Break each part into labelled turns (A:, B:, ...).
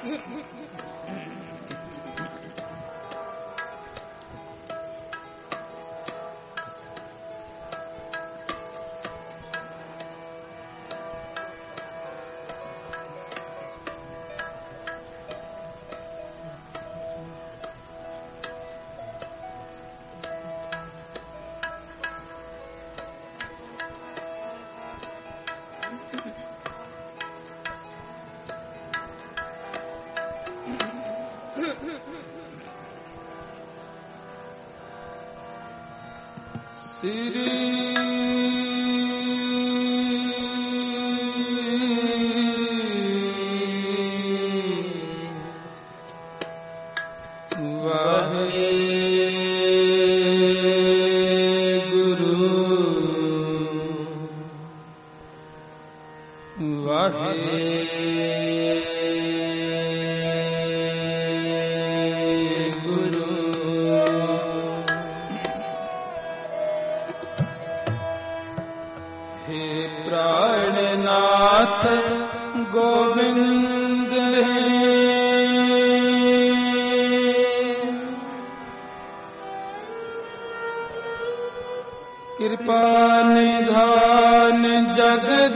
A: कृपा निधान जगद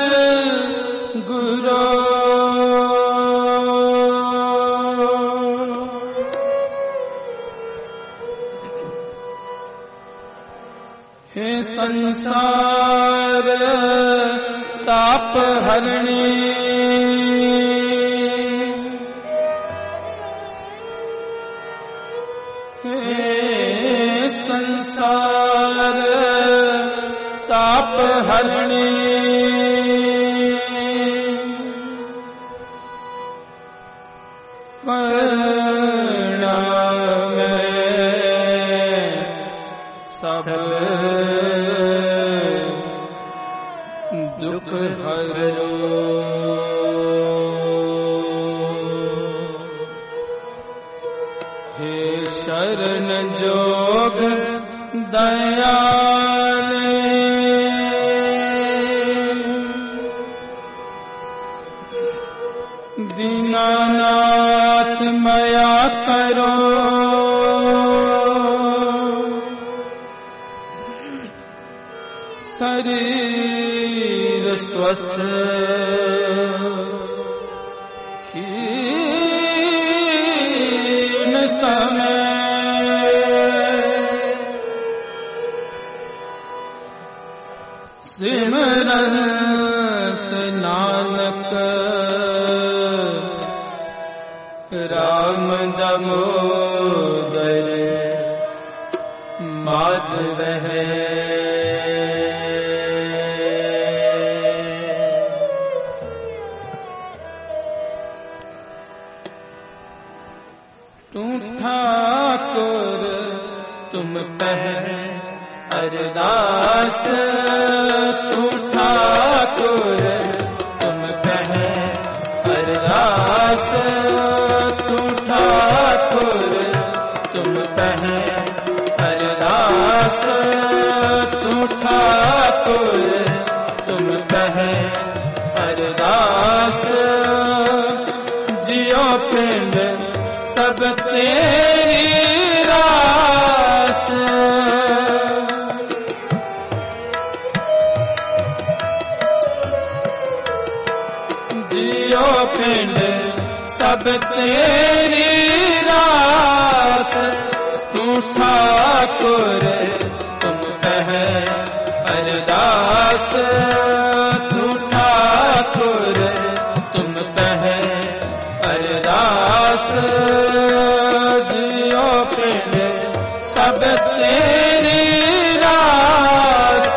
A: गुरो हे संसार ताप हरणी संसार ताप हरणी करुणा में सब दुख हरो हे शरण जोग दयाले दीनानाथ मया करो शरीर स्वस्थ हीन समय सिमरत नानक राम दामोदर माधव है। तू ठाकुर तुम कह अरदास तू ठाकुर तुम कह अरदास तू ठाकुर तुम कह अरदास तू ठाकुर तुम कह अरदास जियो पिंड सब तेरी रास जियो पिंड सब तेरी रास तू ठाकुर तुम कह अरदास तू ठाकुर तुम कह अरदास जियो पिंड सब तेरी रास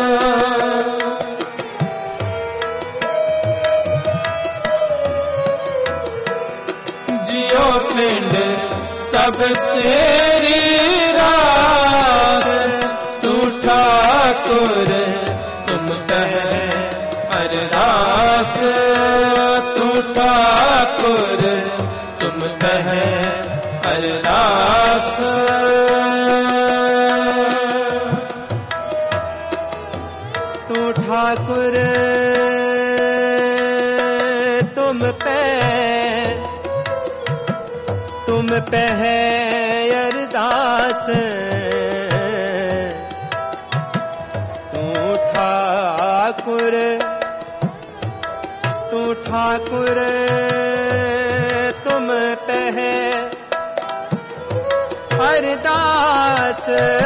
A: जियो पिंड सब तेरी रास तू ठाकुर तुम कह अरदास तू ठाकुर तुम कह अरदास
B: तू ठाकुर तुम पे पे है अरदास तू ठाकुर तुम पे है अरदास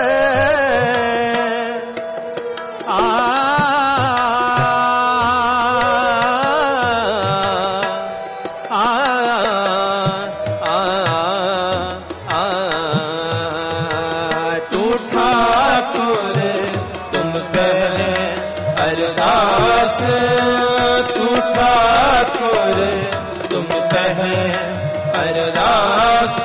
A: तू ठाकुर तुम पे है अरदास तू ठाकुर तुम पे है अरदास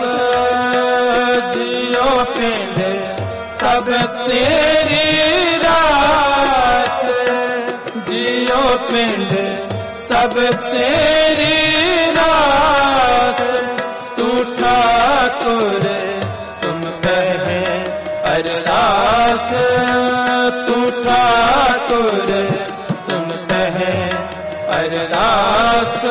A: जियो पिंड सब तेरी रास जियो पिंड सब तेरी रास तू ठाकुर तुम पे है अरदास तू ठाकुर तुम पे है अरदास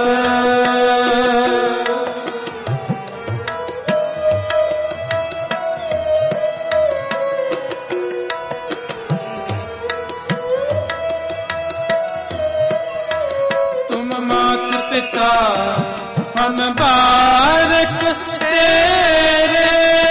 A: तुम मात पिता हम बारक तेरे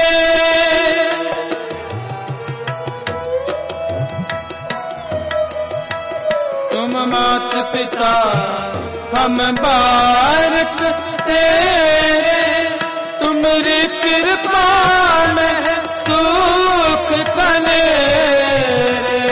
A: तुम मात पिता हम बारक तेरे तुम्हारी कृपा में सुख कनेरे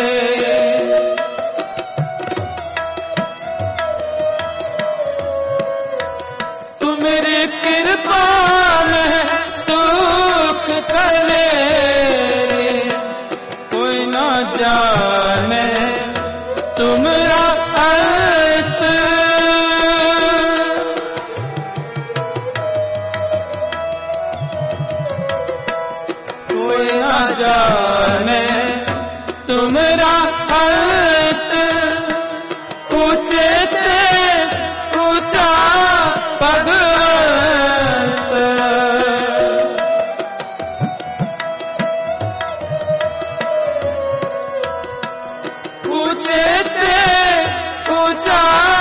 A: तुम्हारी कृपा में सुख कनेरे कोई ना जाने तुम्हारा अंत कोई ना जाने तुम्हारा अंत ऊंचे से ऊंचा भगवंत ऊंचे से ऊंचा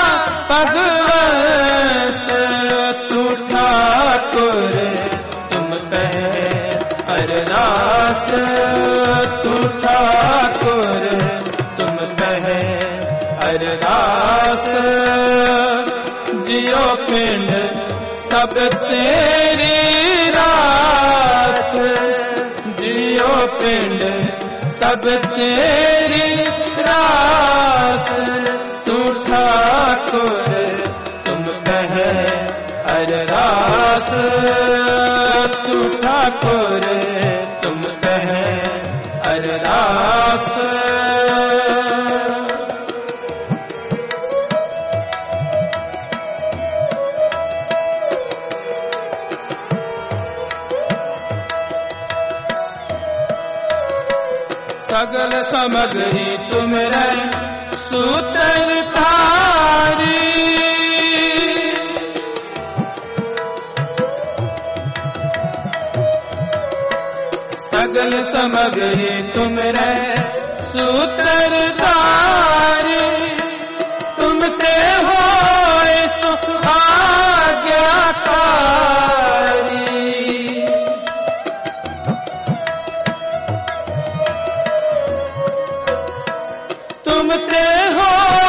A: भगवंत तू ठाकुर तुम पे अरदास तू ठाकुर तुम पे अरदास जियो पिंड सब तेरी रास जियो पिंड सब तेरी रास तू ठाकुर तुम पे अरदास तू ठाकुर तुम पे अरदास सगल सामग्री तुम्हारे सूत्रधारी सगल सामग्री तुम्हारे सूत्रधारी तुमते हो आज्ञाकारी तुमते हो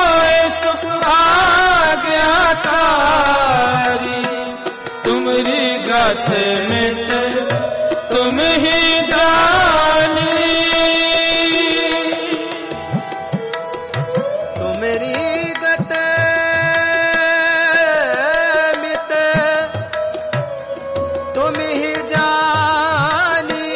A: आज्ञाकारी तुम्हारी गाथ मिट तुम ही जानी
B: तुम्हारी गत मित तुम ही जानी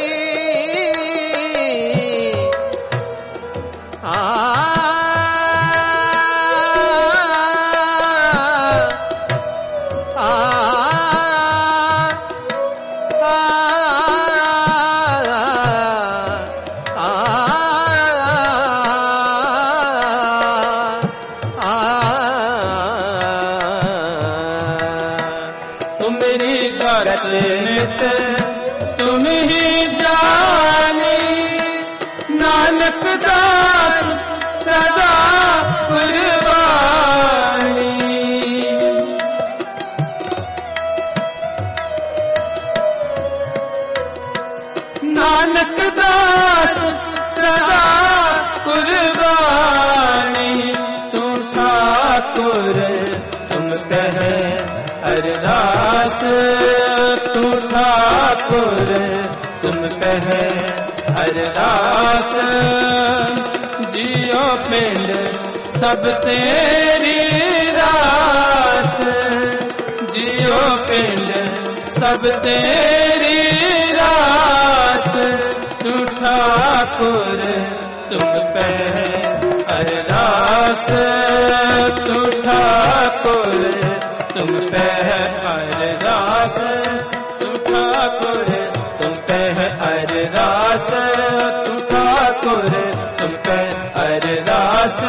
A: तुमरी गत नित तुम ही जानी, नानक दास सदा कुर्बानी। नानक दास सदा कुर्बानी, तू ठाकुर तुम कह अरदास, तू ठाकुर तुम कह अरदास। जियो पिंड सब तेरी रास, जियो पिंड सब तेरी रास। तू ठाकुर तुम कह अरदास, तू ठाकुर तुम कह अरदास, तू ठाकुर तुम कह अरदास, तू ठाकुर तुम कह अरदास।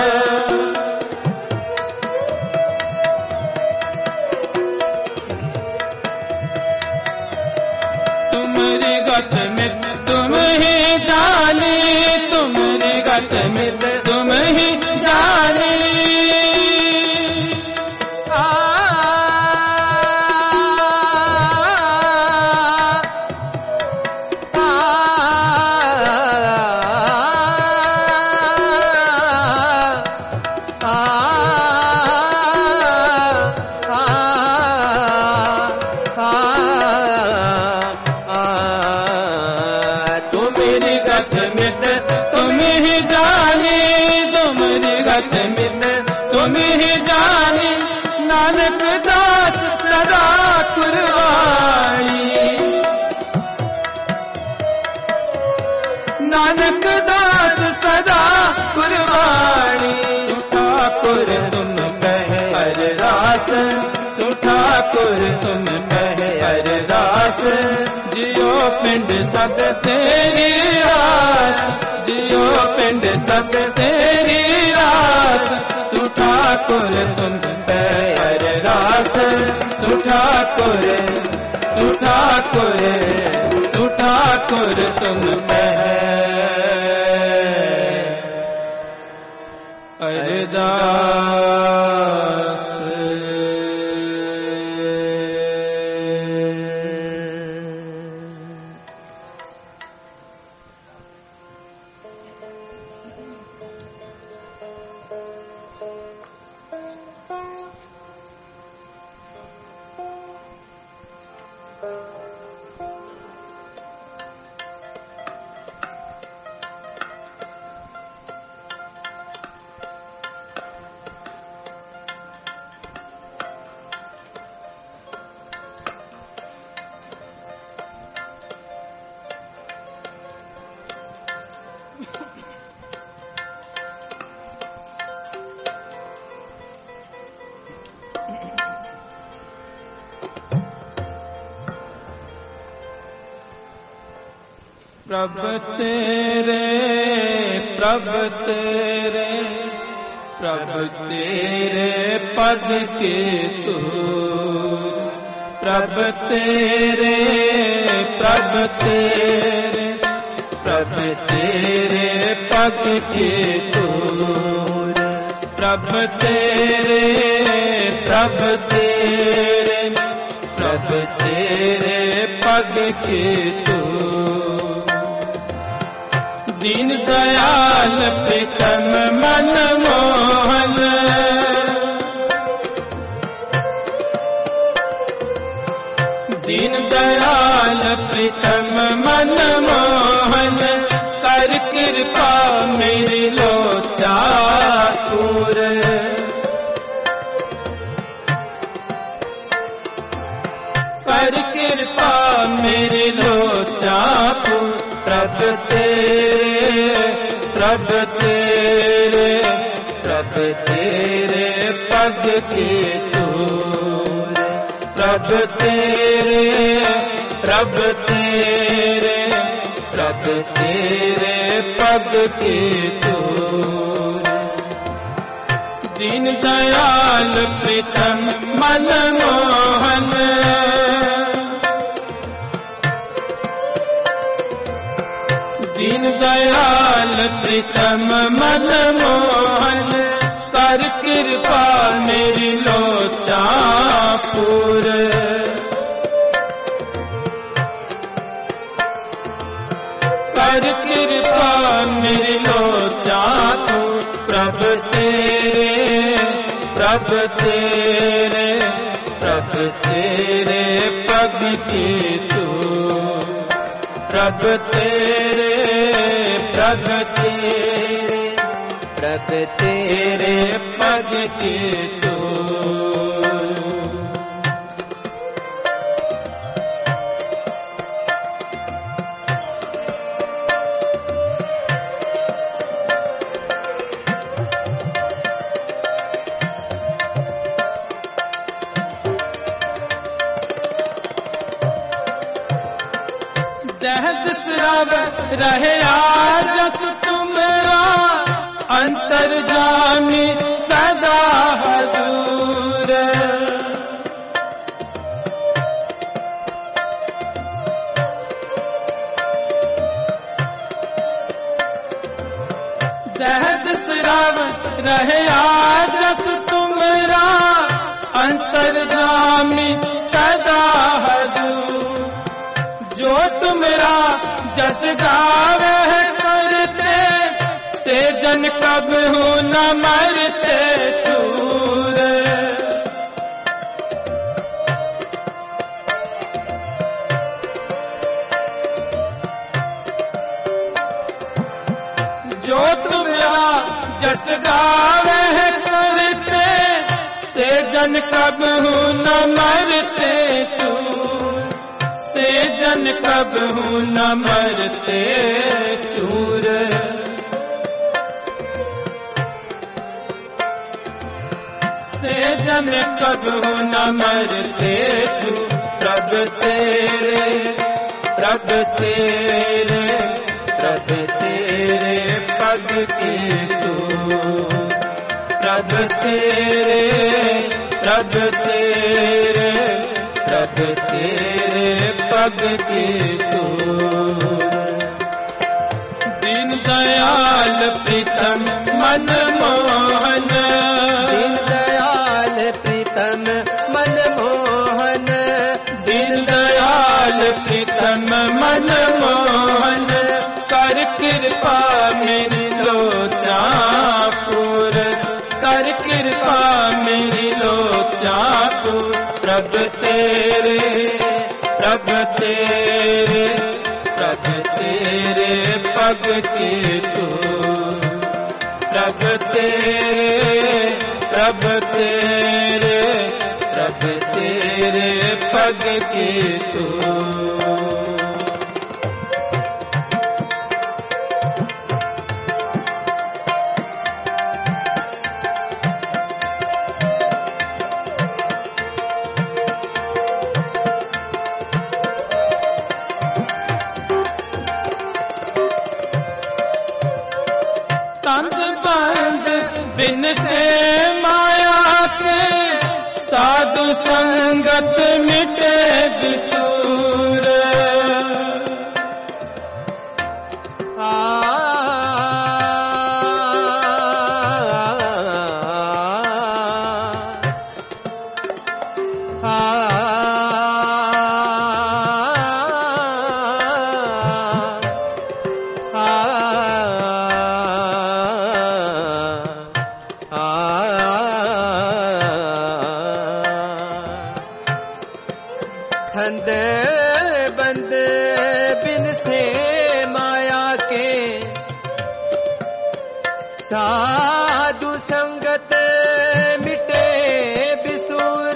A: तुमरी गत मित तुम ही जानी, तुमरी गत मित तुम ही जानी। तुमरी गत मित तुम ही जानी, तुमरी गत मित तुम ही जानी। नानक दास सदा कुर्बानी, नानक दास सदा कुर्बानी। तू ठाकुर तुम कह अरदास, तू ठाकुर तुम कह अरदास। जियो पिंड सब तेरी रास, जियो पिंड सब तेरी रास। तू ठाकुर तुम कह अरदास, तू ठाकुर, तू ठाकुर, तू ठाकुर तुम कह अरदास। प्रभ तेरे, प्रभ तेरे, प्रभ तेरे पद के तूर। प्रभ तेरे, प्रभ तेरे, प्रभ तेरे पद के तूर। प्रभ तेरे, प्रभ तेरे, प्रभ तेरे पद के तूर। दीन दयाल प्रीतम मन मोहन, दीन दयाल प्रीतम मन मोहन। कर कृपा मेरी लोचातुर, कर कृपा मेरी लोचातुर। प्रभ तेरे, प्रभ तेरे, प्रभ तेरे पद के तूर। प्रभ तेरे, प्रभ तेरे, प्रभ तेरे पद के तूर। दीन दयाल प्रीतम मन मोहन, दयाल प्रीतम मन मोहन, कर कृपा मेरी लोचा पूर। कर कृपा मेरी लोचा तू, प्रभ तेरे पग की तू, प्रभ तेरे पग की तू। दहस श्रव रहे आजस तुमरा, अंतर्जामी सदा हजूर। दहस श्रव रहे आजस तुमरा, अंतर्जामी सदा हजूर। जो तुमरा जस गावे करते, से जन कब हूँ न मरते दूर। जो तुमरा जस गावे करते, से जन कब हूँ न मरते दूर। से जन कब हूँ न मरते चूर। से जन कब हूँ न मरते चूर। प्रभ तेरे पग की तू, प्रभ तेरे पग की तू। दीन दयाल प्रीतम मन मोहन,
B: दीन दयाल प्रीतम मन मोहन,
A: दीन दयाल प्रीतम मन मोहन, कर कृपा मेरी लोचा पूर। कर कृपा मेरी लोचा पूर। प्रभ तेरे पग की तू, प्रभ तेरे पग की तू। तंद बंद बिन से माया के, साधु संगत मिटे बिसूर।
B: धंध बंद बिन से माया के, साधु संगत मिटे बिसूर।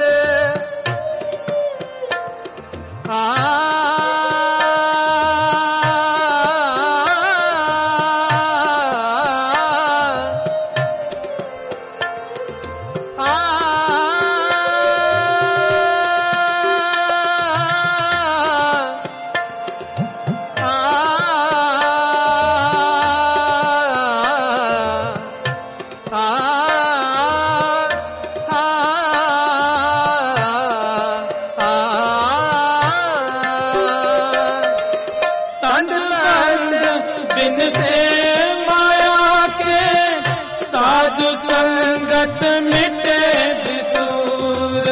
A: संगत मिटे बिसूर।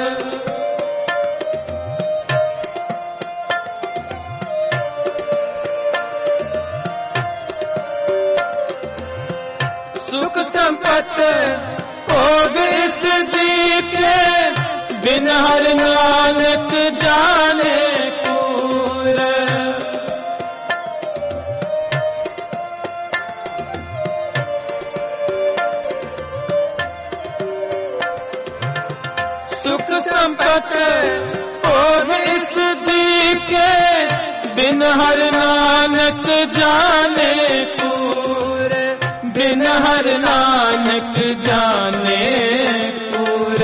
A: सुख संपत भोग इस दीके, बिन हर नानक जाने पूर। सुख संपत भोग इस दीके, बिन हर नानक जाने पूर। बिन हर नानक जाने पूर।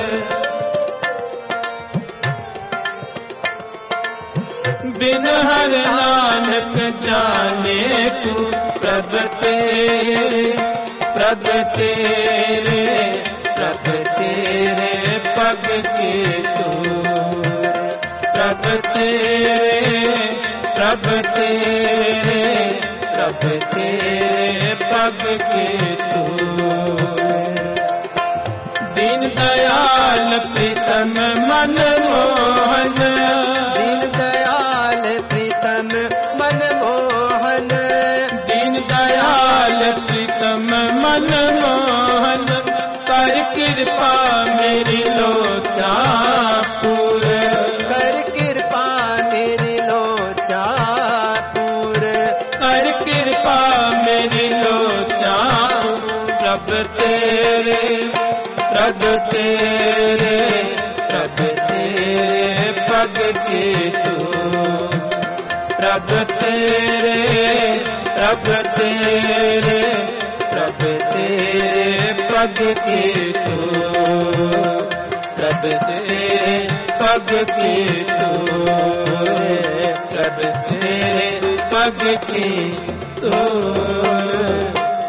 A: बिन हर नानक जाने पूर। प्रभ तेरे प्रभ तेरे प्रभ तेरे पग के तूर। प्रभ तेरे प्रभ तेरे प्रभ तेरे पग के तूर। दीन दयाल प्रीतम मन मोहन।
B: दीन दयाल प्रीतम मन मोहन।
A: दीन दयाल प्रीतम मन मोहन। कर कृपा मेरी लोचा पूर।
B: कर कृपा मेरी लोचा पूर।
A: कर कृपा मेरी लोचा। प्रभ तेरे प्रभ तेरे प्रभ तेरे पग के तूर। प्रभ तेरे प्रभ तेरे प्रभ तेरे पग के तूर। प्रभ तेरे पग के तूर। प्रभ तेरे पग के तूर।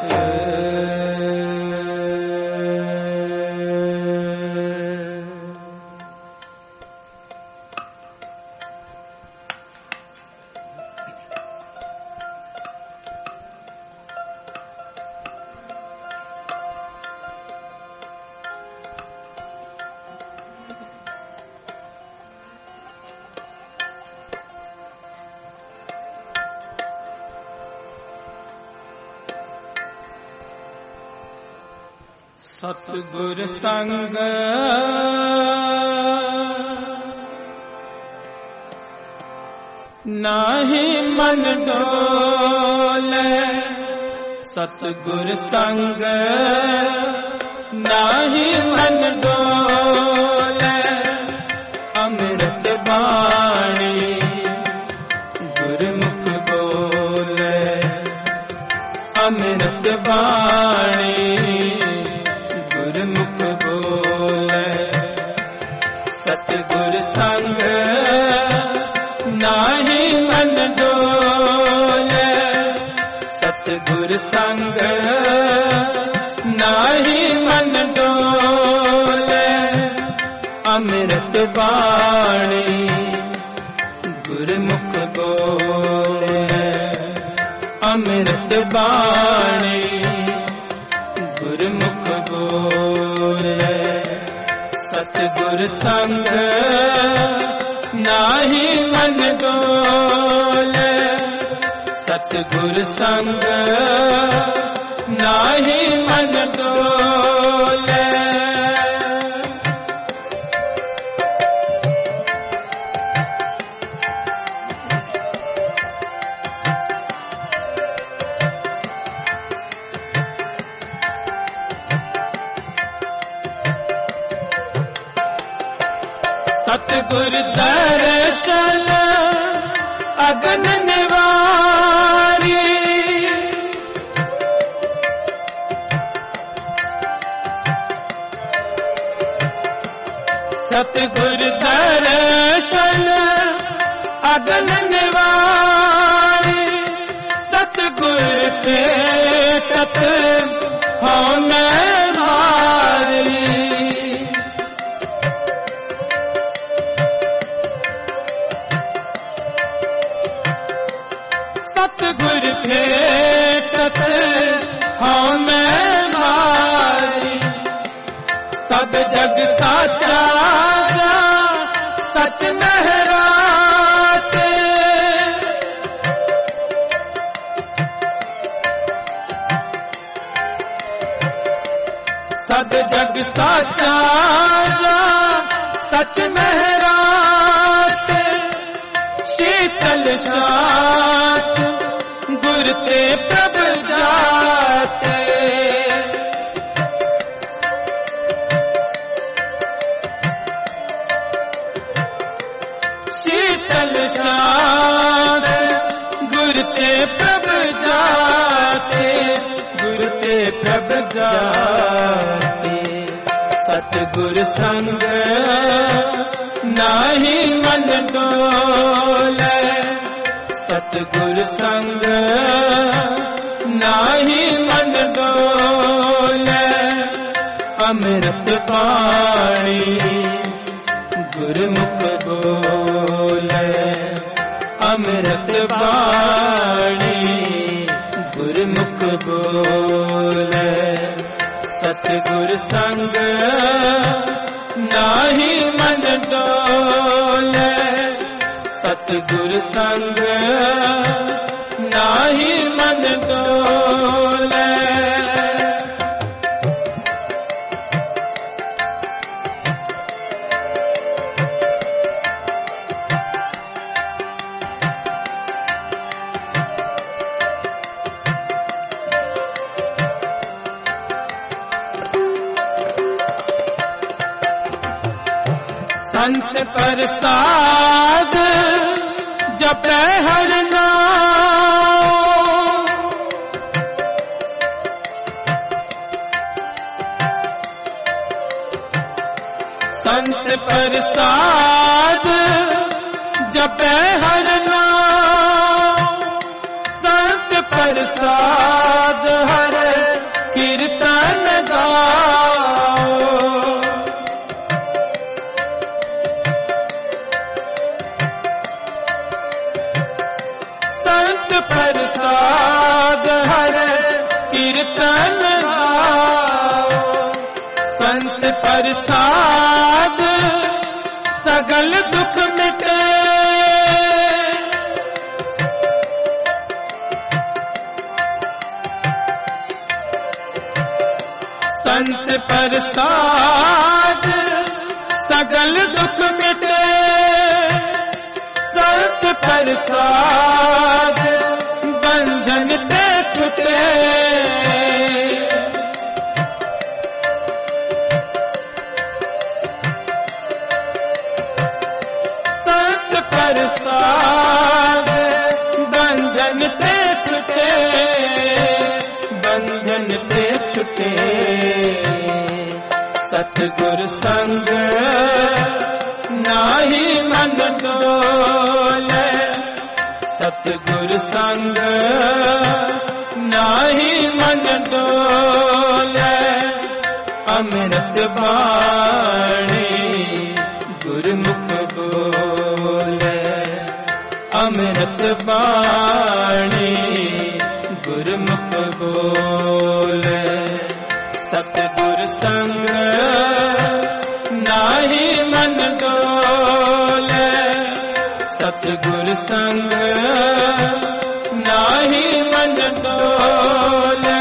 A: सतगुर संग नाहि मन डोले। सतगुर संग नाहि मन डोले। अमृत बाणी गुरमुख बोले। अमृत बाणी गुरमुख बोले। सतगुर संग नाहि मन डोले। सतगुर संग नाहि मन डोले। अमृत बाणी गुरमुख बोले। अमृत बाणी गुरमुख बोले। सतगुर संग नाहि मन डोले। सतगुर संग नाहि मन डोले। सतगुर दर्शन अगन निवारी। सतगुर दर्शन अगन निवारी। सतगुर भेटत हौं मैं भारी। सतगुर भेटत हौं मैं भारी। साचा जा सच महराते सद जग साचा जा सच महराते शीतल शात गुर ते प्रभ जाते शीतल शात गुर ते प्रभ जाते गुर ते प्रभ जाते सतगुर संग नाही मन डोले सतगुर संग नाही मन डोले अमृत पाणी गुरमुख बोले अमृत पाणी गुरमुख बोले सतगुर संग नाही मन डोले सतगुर संग नाही मन डोले संत प्रसाद जपै हर नाम संत प्रसाद जपै हर नाम संत प्रसाद हर कीर्तन गाओ प्रसाद हर कीर्तन गाओ संत प्रसाद सगल दुख मिटे संत प्रसाद सगल दुख मिटे संत प्रसाद बंधन ते छुटे संत प्रसाद बंधन ते छुटे बंधन ते छुटे सतगुर संग नाही मन डोले सतगुर संग नाही मन डोले अमृत बाणी गुरमुख बोले अमृत बाणी गुरमुख बोले सतगुर संग नाही मन डोले सतगुर संग नाही मन डोले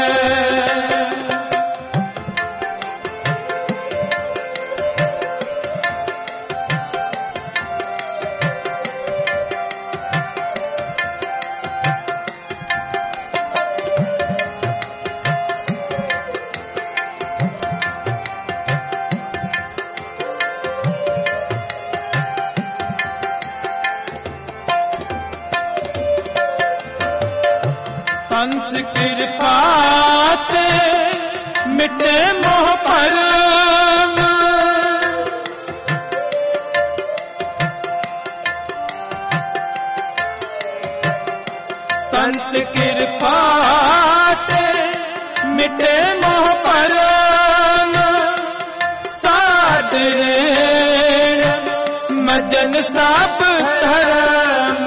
A: संत कृपा से मिटे मोह भरम संत कृपा से मिटे मोह भरम सादरे मजन साप धर्म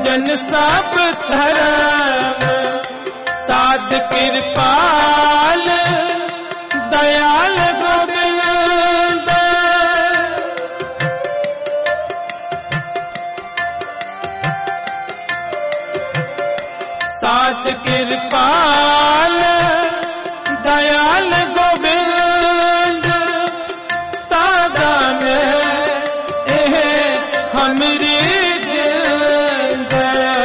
A: भजन सब धर्म साध कृपाल दयाल गोविंद साध कृपाल दयाल गोविंद साधन हमरी जिंद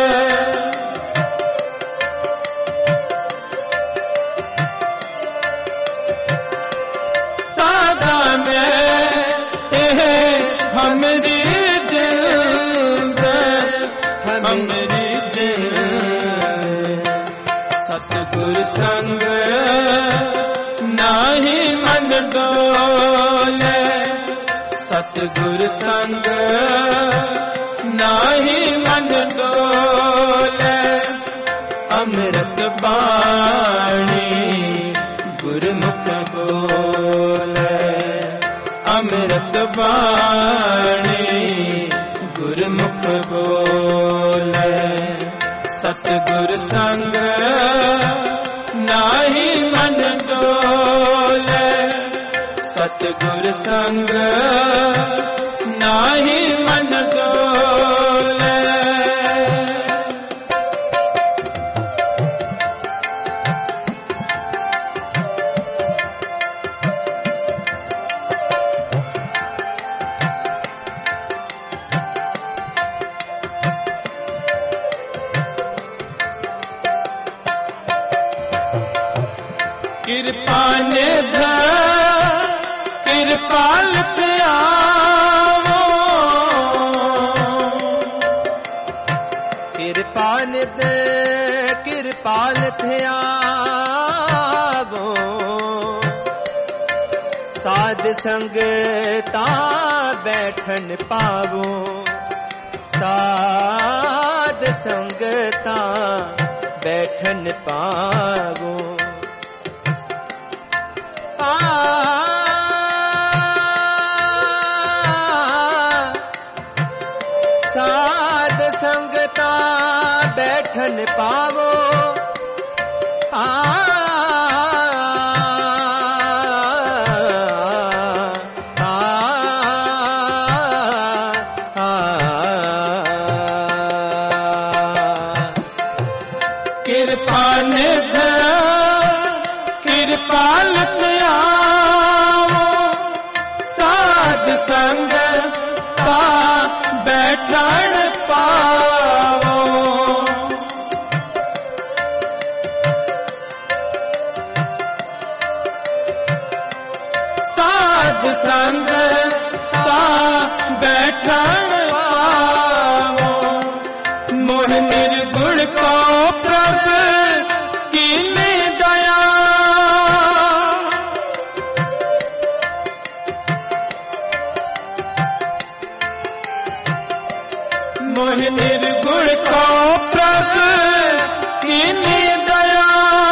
A: साधन हमरी जिंद हमरी जिंद सतगुर संग नाही मन डोले सतगुर संग नाही मन डोले अमृत बाणी गुरमुख बोले अमृत बाणी गुरमुख बोले सतगुर संग नाही मन डोले सतगुर संग नाही मन डोले कृपा निध कृपाल प्यावो
B: कृपा निध कृपाल थयावो साध संगता बैठन पावो साध संगता बैठन पावो साध संगता बैठन पावो
A: कृपा निध कृपाल प्यावो साध संगता बैठन पावो साध संगता बैठन पावो मोह निर्गुण को प्रभु कीने दया मोह निर्गुण को प्रभु कीने दया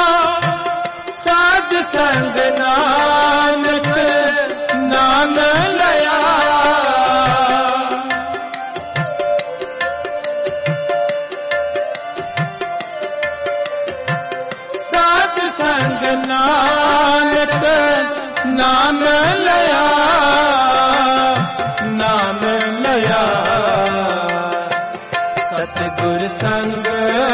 A: साध संग नानक नाम लया साध संग नानक नाम लया नाम लया सतगुर संग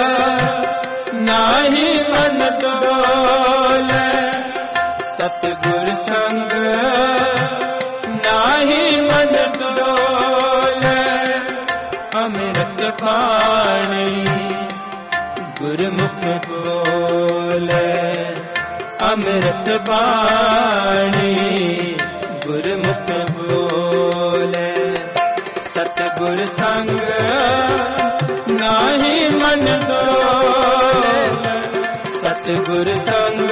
A: नाही मन डोले सतगुर संग नाही मन डोले अमृत बाणी गुरमुख बोले अमृत बाणी गुरमुख बोले सतगुर संग नाही मन डोले सतगुर संग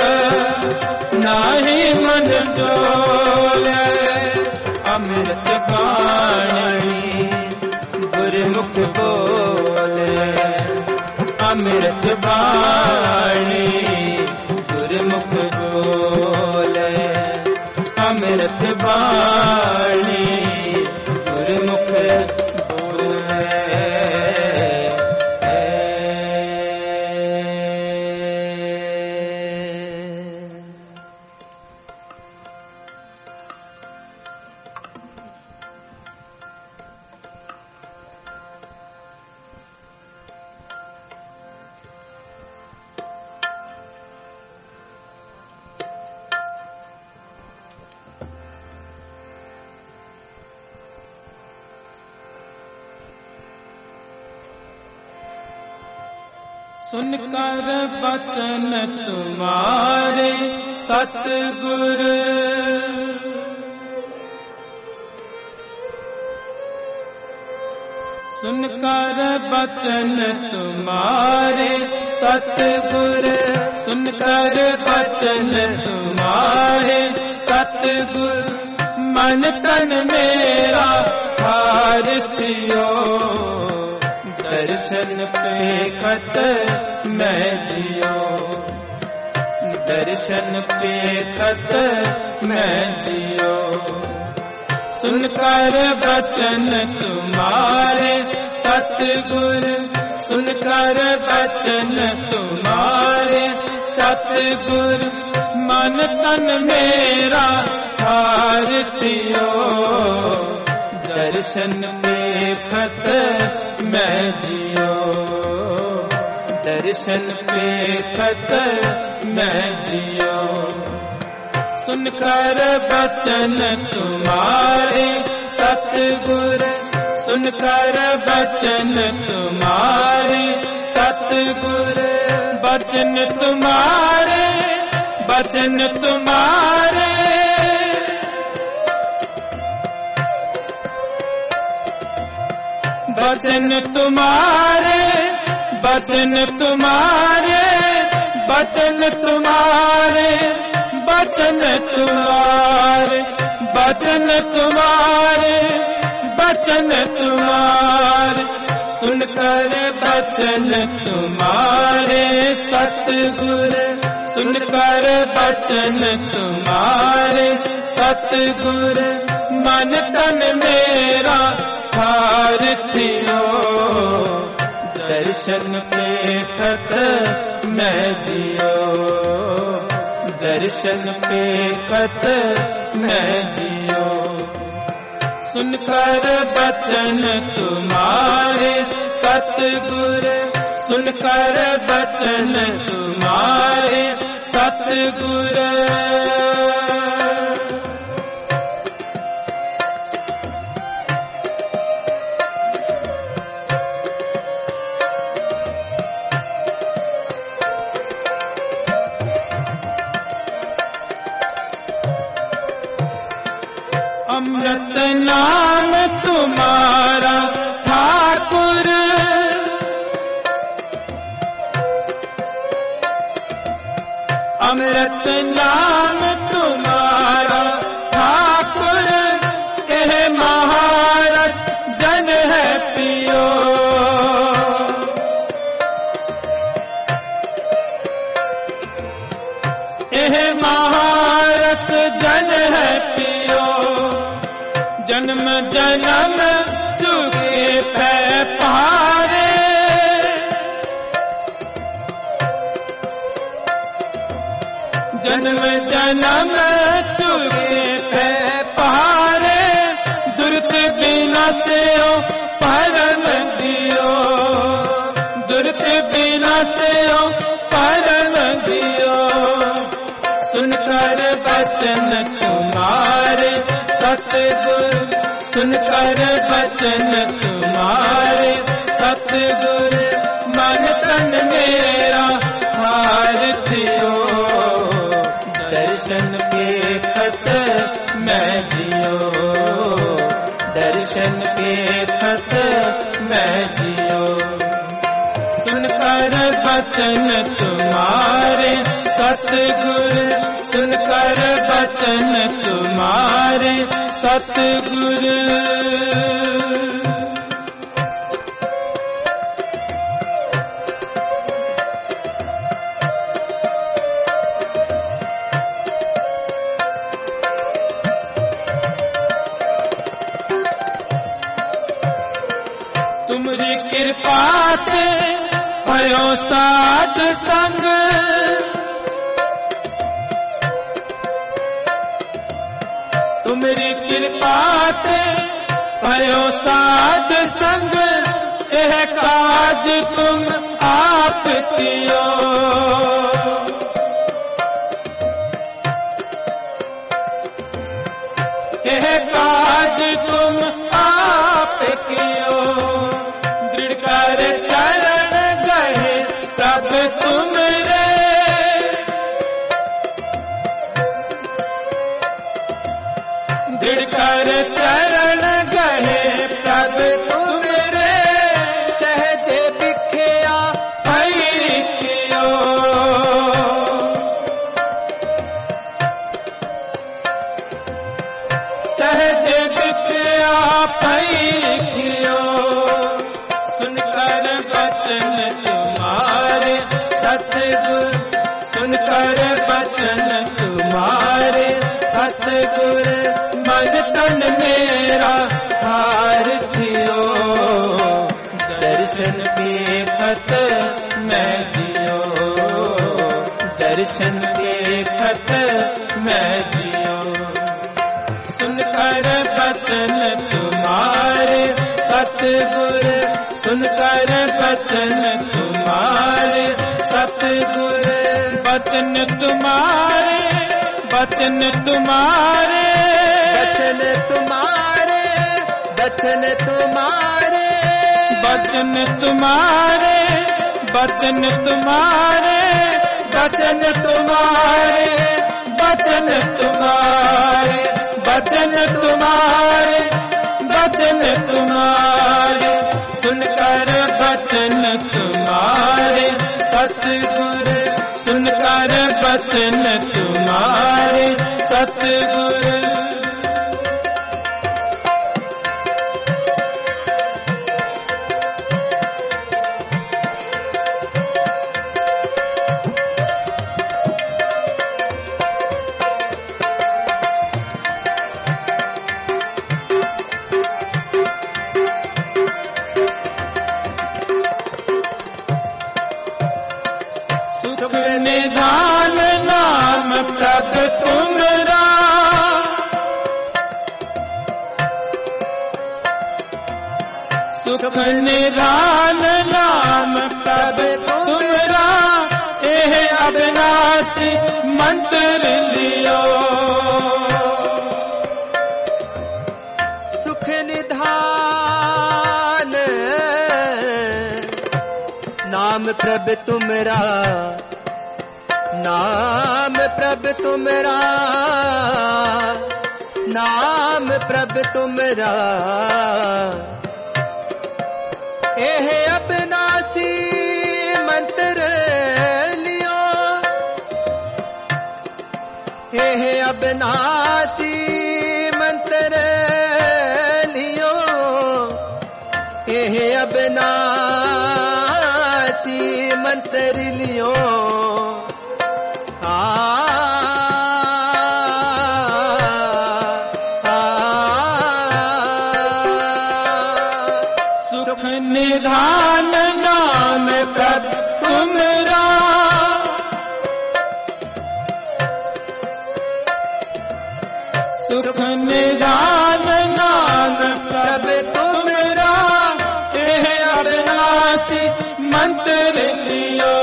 A: नाही मन डोले अमृत बाणी गुरमुख बोले अमृत बाणी गुरमुख बोले अमृत बाणी गुरमुख बोले सुनकर बचन तुम्हारे सतगुर, सुनकर बचन तुम्हारे सतगुर, सुनकर बचन तुम्हारे सतगुर, मन तन मेरा हारतियो, दर्शन पे खत मैं जियो, दर्शन पे खत मैं जियो। सुनकर बचन तुम्हारे सतगुर, सुनकर बचन तुम्हारे सतगुर, मन तन मेरा हारतियो, दर्शन पे खत मैं जियो, दर्शन पे खत मैं जियो। सुनकर बचन तुम्हारे सतगुर, सुनकर बचन तुम्हारे सतगुर, बचन तुम्हारे, बचन तुम्हारे, बचन तुम्हारे, बचन तुम्हारे, बचन तुम्हारे, बचन तुम्हारे, बचन तुम्हारे, बचन तुम्हारे, सुनकर बचन तुम्हारे सतगुर, सुनकर बचन तुम्हारे सतगुर, मन तन मेरा हारतियो, दर्शन पे खत मैं जियो, दर्शन पे खत मैं जियो। सुनकर बचन तुम्हारे सतगुर, सुनकर बचन तुम्हारे सतगुर, अमृत नाम तुम्हारा ठाकुर, अमृत नाम तुम्हारा ठाकुर, यह महारस जन है पियो, यह महारस जन है पियो, जन्म जन्म चुके पै पहाड़े, जन्म जन्म चुके पै पहाड़े, दुर्त बिना से ओ परम दियो, दुर्त बिना से ओ परम दियो। सुनकर बचन तुम्हारे सतगुर, सुनकर बचन तुम्हारे सतगुर, मन तन मेरा हारतियो, दर्शन के खत मैं जियो, दर्शन के खत मैं जियो। सुनकर बचन तुम्हारे सतगुर, सुनकर बचन तुम्हारे सतगुर, तुमरी कृपा से भयो साध संग, तुमरी कृपा से भयो साध संग, यह काज तुम आप कियो, यह काज तुम आप कियो, दृढ़ कर चरण गए प्रभ बचन तुम्हारे सतगुर सुनकर बचन तुम्हारे सतगुर मन तन मेरा हार थियो दर्शन देखत मैं जियो दर्शन देखत मैं जियो सुनकर बचन तुम्हारे सतगुर सुनकर बचन तुम्हारे सतगुर बचन तुम्हारे बचन तुम्हारे
B: बचन तुम्हारे बचन तुम्हारे
A: बचन तुम्हारे बचन तुम्हारे बचन तुम्हारे बचन तुम्हारे बचन तुम्हारे बचन तुम्हारे सुनकर बचन तुम्हारे सतगुर सुनकर बचन तुम्हारे सतगुर निधान नाम प्रभ तुमरा सुख निधान नाम प्रभ तुमरा एह अविनाशी मंत्र लियो
B: सुख निधान नाम प्रभ तुमरा नाम प्रभ तुमरा नाम प्रभ तुमरा एह अविनाशी मंत्र लियो एह अविनाशी मंत्र लियो एह अविनाशी मंत्र लियो
A: सुख निधान नाम प्रभ तुमरा सुख निधान नाम प्रभ तुमरा एह अविनाशी मंत्र लियो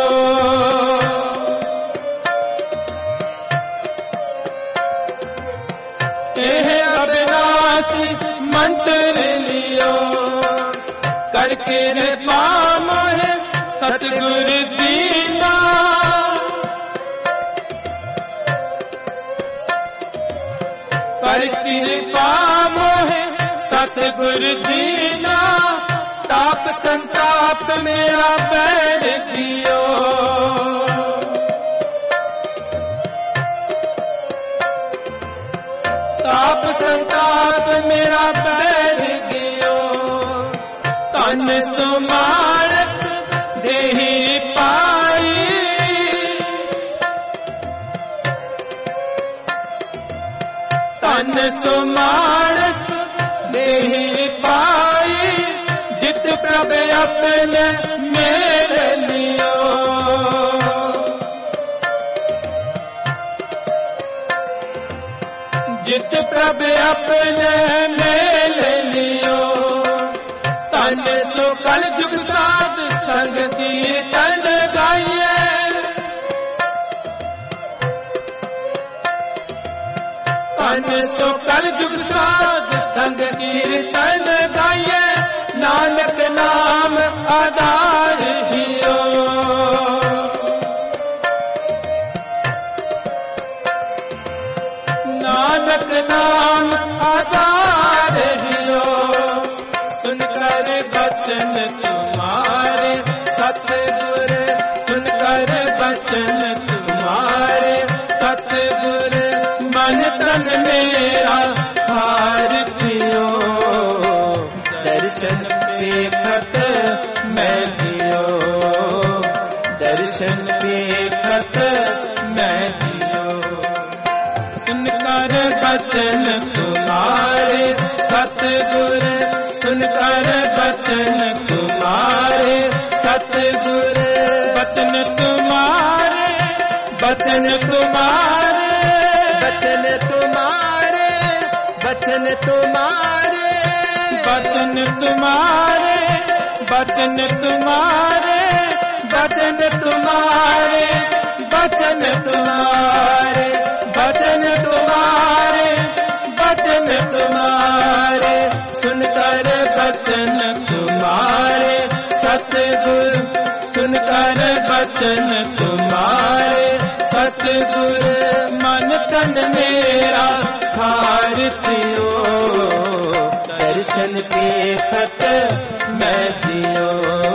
A: एह अविनाशी मंत्र लियो करके पाम है सतगुर दीना करके पाम है सतगुर दीना ताप संताप मेरा पैर दियो ताप संताप मेरा पैर दियो तन सुमारस देहि पाई तन सुमारस देहि पाई जित प्रभ अपने मेल लियो जित प्रभ अपने मेल लियो तन सो कल जुग साध संग कीर्तन गाइए तन सो कल जुग साध संग कीर्तन गाइए नानक नाम आधार हियो नानक नाम आधार हियो सुनकर बचन तुम्हारे सतगुर सुनकर बचन तुम्हारे सतगुर मन तन मेरा हार थियो दर्शन देखत मैं जियो दर्शन देखत मैं जियो। सुनकर बचन तुम्हारे सतगुर, सुनकर बचन तुम्हारे सतगुर, बचन तुम्हारे, बचन तुम्हारे,
B: बचन तुम्हारे, बचन तुम्हारे,
A: बचन तुम्हारे, बचन तुम्हारे, बचन तुम्हारे, बचन तुम्हारे, बचन तुम्हारे, बचन तुम्हारे, सुनकर बचन तुम्हारे सतगुर, सुनकर बचन तुम्हारे सतगुर, मन तन मेरा हारतियो, दर्शन देखत मैं जियो,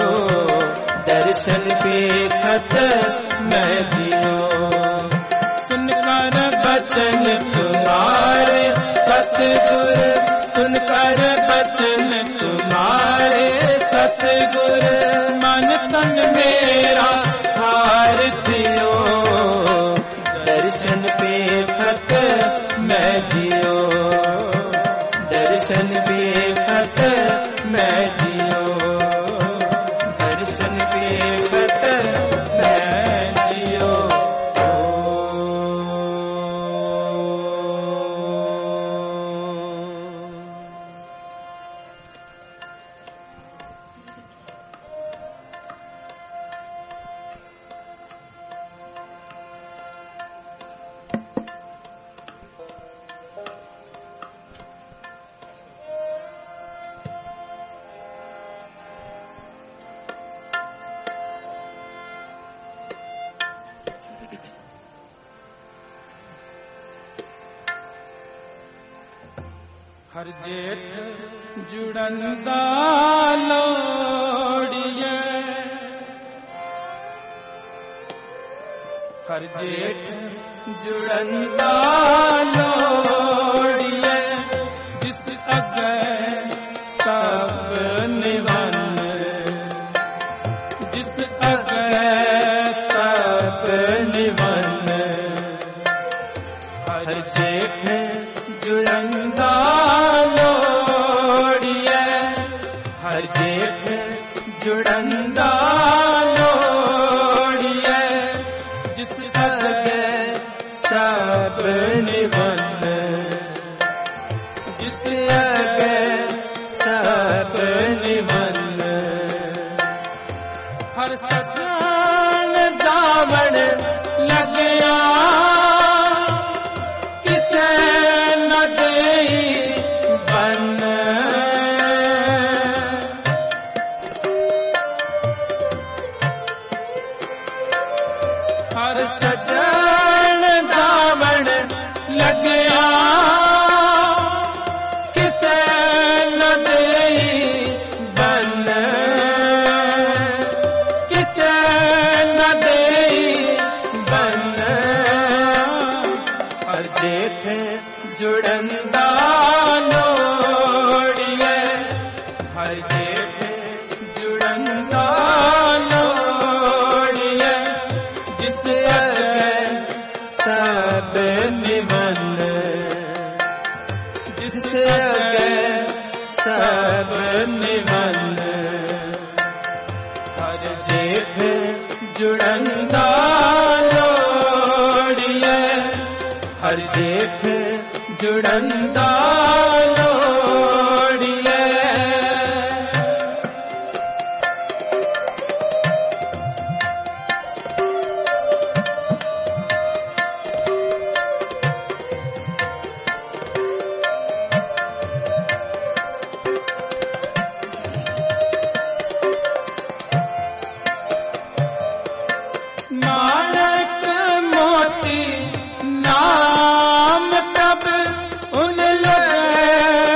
A: दर्शन देखत मैं जियो। सुनकर बचन तुम्हारे सतगुर, सुनकर बचन तुम्हारे सतगुर, मन तन मेरा हारतियो, दर्शन देखत मैं जियो, दर्शन देखत मैं जियो, दर्शन देखत मैं जियो। हर जेठ जुड़ंदा लोड़िए, हर जेठ जुड़ंदा लोड़िए, जिस अगे सब निवन, जिस अगे सब निवन, हर जेठ जुड़ंदा लोड़िए, हर जेठ जुड़ंदा लोड़िए, जिस अगे सब निवन, जिस अगे सब निवन, हर सजन दावण लगिया, किसे न देई बन, हर सजन दावण लगिया, किसे न देई बन, किसे न देई बन, हर जेठ जुड़ंदा लोड़िए, हर जेठ जुड़ंदा लोड़िए, जिस अगे सब निवन, जिस अगे सब निवन, हर जेठ जुड़ंदा लोड़िए, हर जेठ जुड़ंदा लोड़िए। माणक मोती नाम तब उन लगे,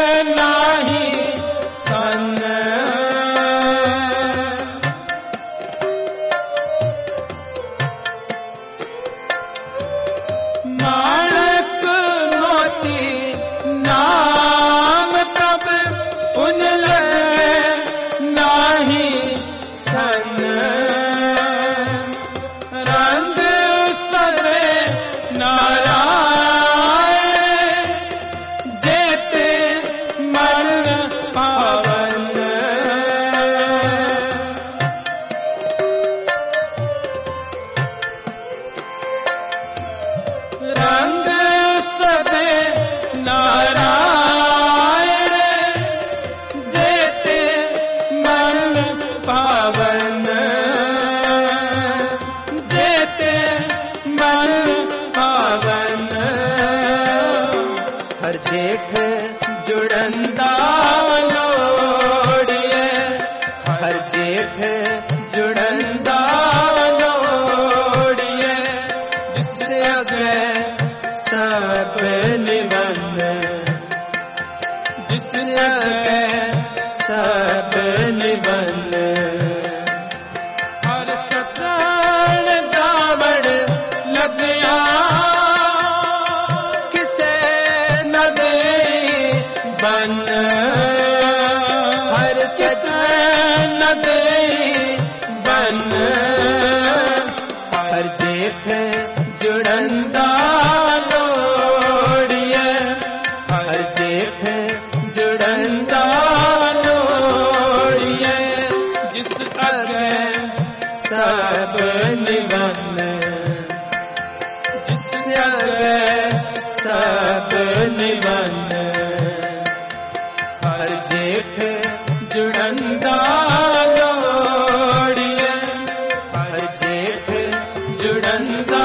A: बसण दावड़ लगिया
B: किसे न दे
A: बन
B: हर सच
A: न दे बन
B: हर जेठ
A: जुड़ंदा लोड़िए
B: हर जेठ
A: जुड़ंदा लोड़िए जिस अगे सब निवन जिस अगे सब निवन
B: हर जेठ
A: जुड़ंदा लोड़िए
B: हर जेठ
A: जुड़ंदा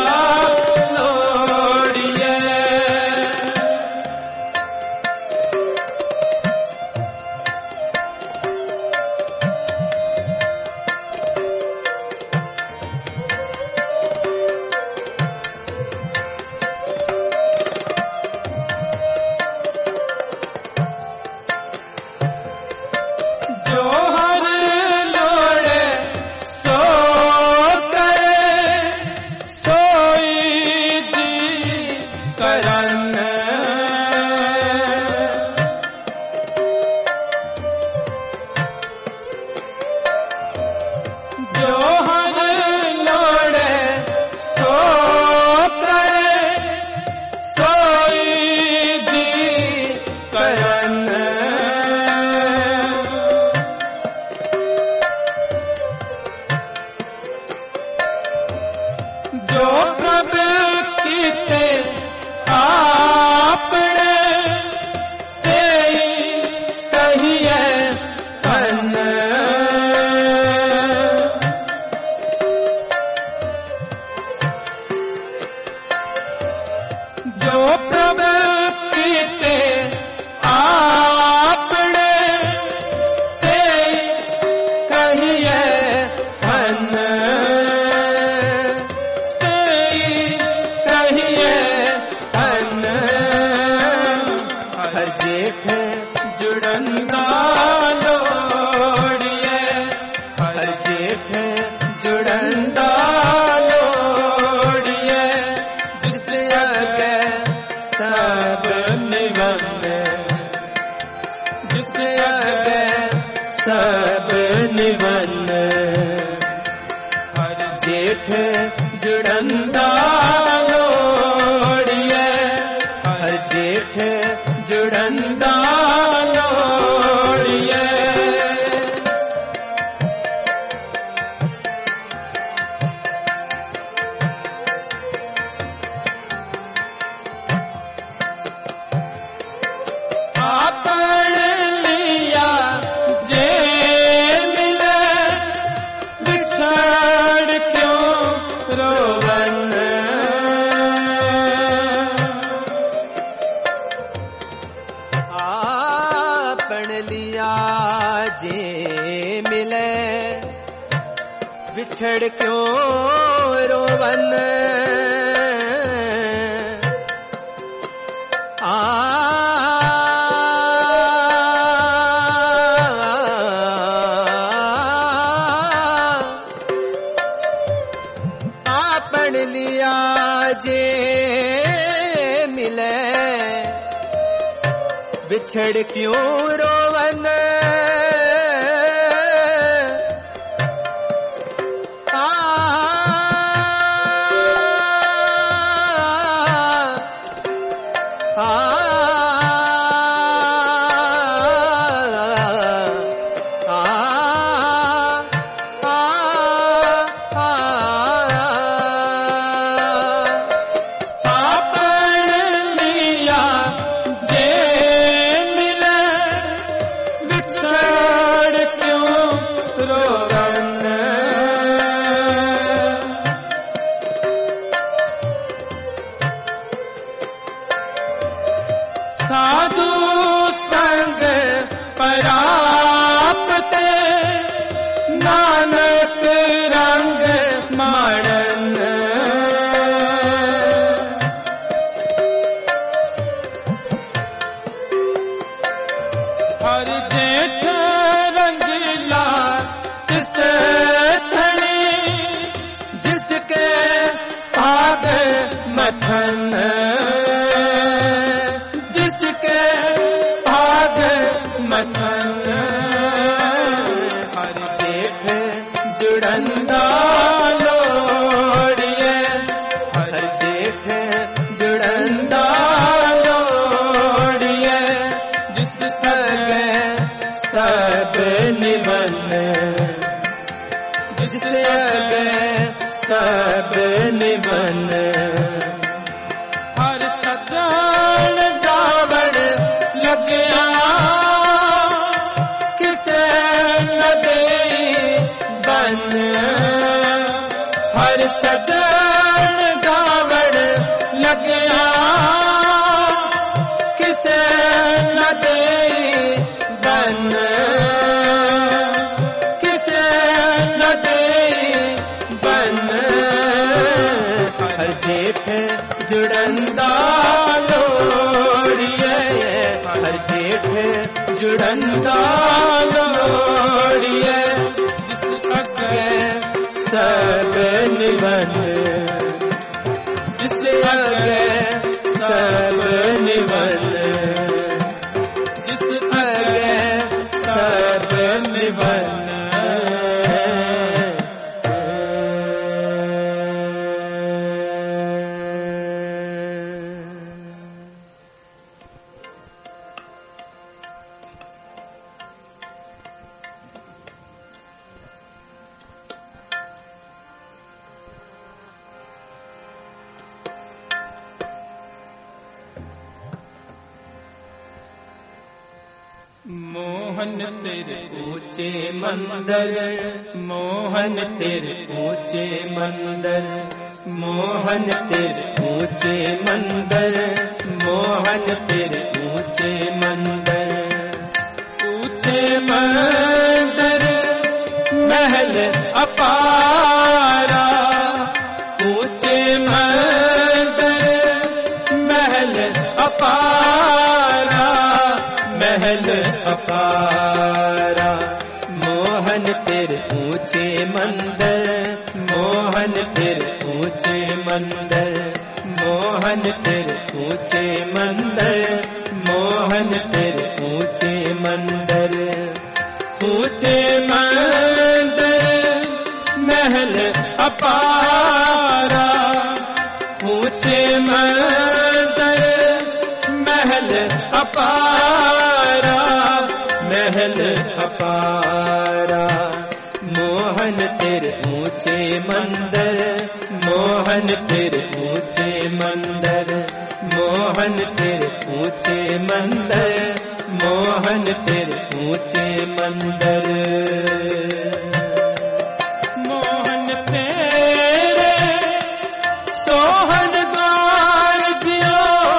A: लोड़िए जो हर लोड़े सो करे सोई जी करन जो हर लोड़े सो करे सोई जी करन जो प्रभु कीते आपने से कहिए धन जो प्रभु कीते आपने से कहिए धन कहिए धन
B: हर जेठ
A: जुड़ंदा लोड़िए
B: हर जेठ
A: जुड़ंदा लोड़िए जिस अगे सब निवन जिस अगे सब निवन
B: हर जेठ
A: जुड़ंदा लोड़िए
B: हर जेठ
A: जुड़ंदा लोड़िए आपन लिया जे मिले बिछड़ क्यों रोवन
B: आपन लिया जे मिले बिछड़ क्यों रोवन आपन लिया जे मिले बिछड़ क्यों रोवन
A: आपन लिया जे मिले बिछड़ मथन जिसके भाग मथन
B: हर जेठ जुड़ंदा
A: लोड़िए
B: हर जेठ जुड़ंदा
A: लोड़िए जिस
B: सगे सब निमन जिससे अगे सब निमन
A: हर सजन जावड़ लग्या किसे न दे बन हर सजन जावड़ लग्या किसे न दे बन किसे न दे बन
B: हर जेठ जुड़ंदा
A: लोड़िए
B: हर जेठ जुड़ंदा
A: लोड़िए
B: सब निमन
A: जिससे
B: अगे सब निमन
A: जिस
B: अगे सब निमन
A: मोहन तेरे
B: ऊंचे मंदिर मोहन तेरे ऊंचे मंदिर मोहन तेरे ऊंचे मंदिर मोहन तेरे ऊंचे मंदिर
A: ऊंचे मंदिर महल अपारा ऊंचे मंदिर महल अपारा
B: महल अपारा मोहन तेरे ऊंचे मंदिर मोहन तेरे ऊंचे मंदिर मोहन तेरे ऊंचे मंदिर मोहन तेरे ऊंचे मंदिर
A: ऊंचे मंदिर महल अपारा ऊंचे मंदिर महल अपारा
B: महल अपारा मोहन तेरे ऊंचे मंदिर मोहन तेरे ऊंचे मंदिर मोहन तेरे ऊंचे मंदिर मोहन तेरे ऊंचे मंदिर
A: मोहन तेरे सोहन गार जियो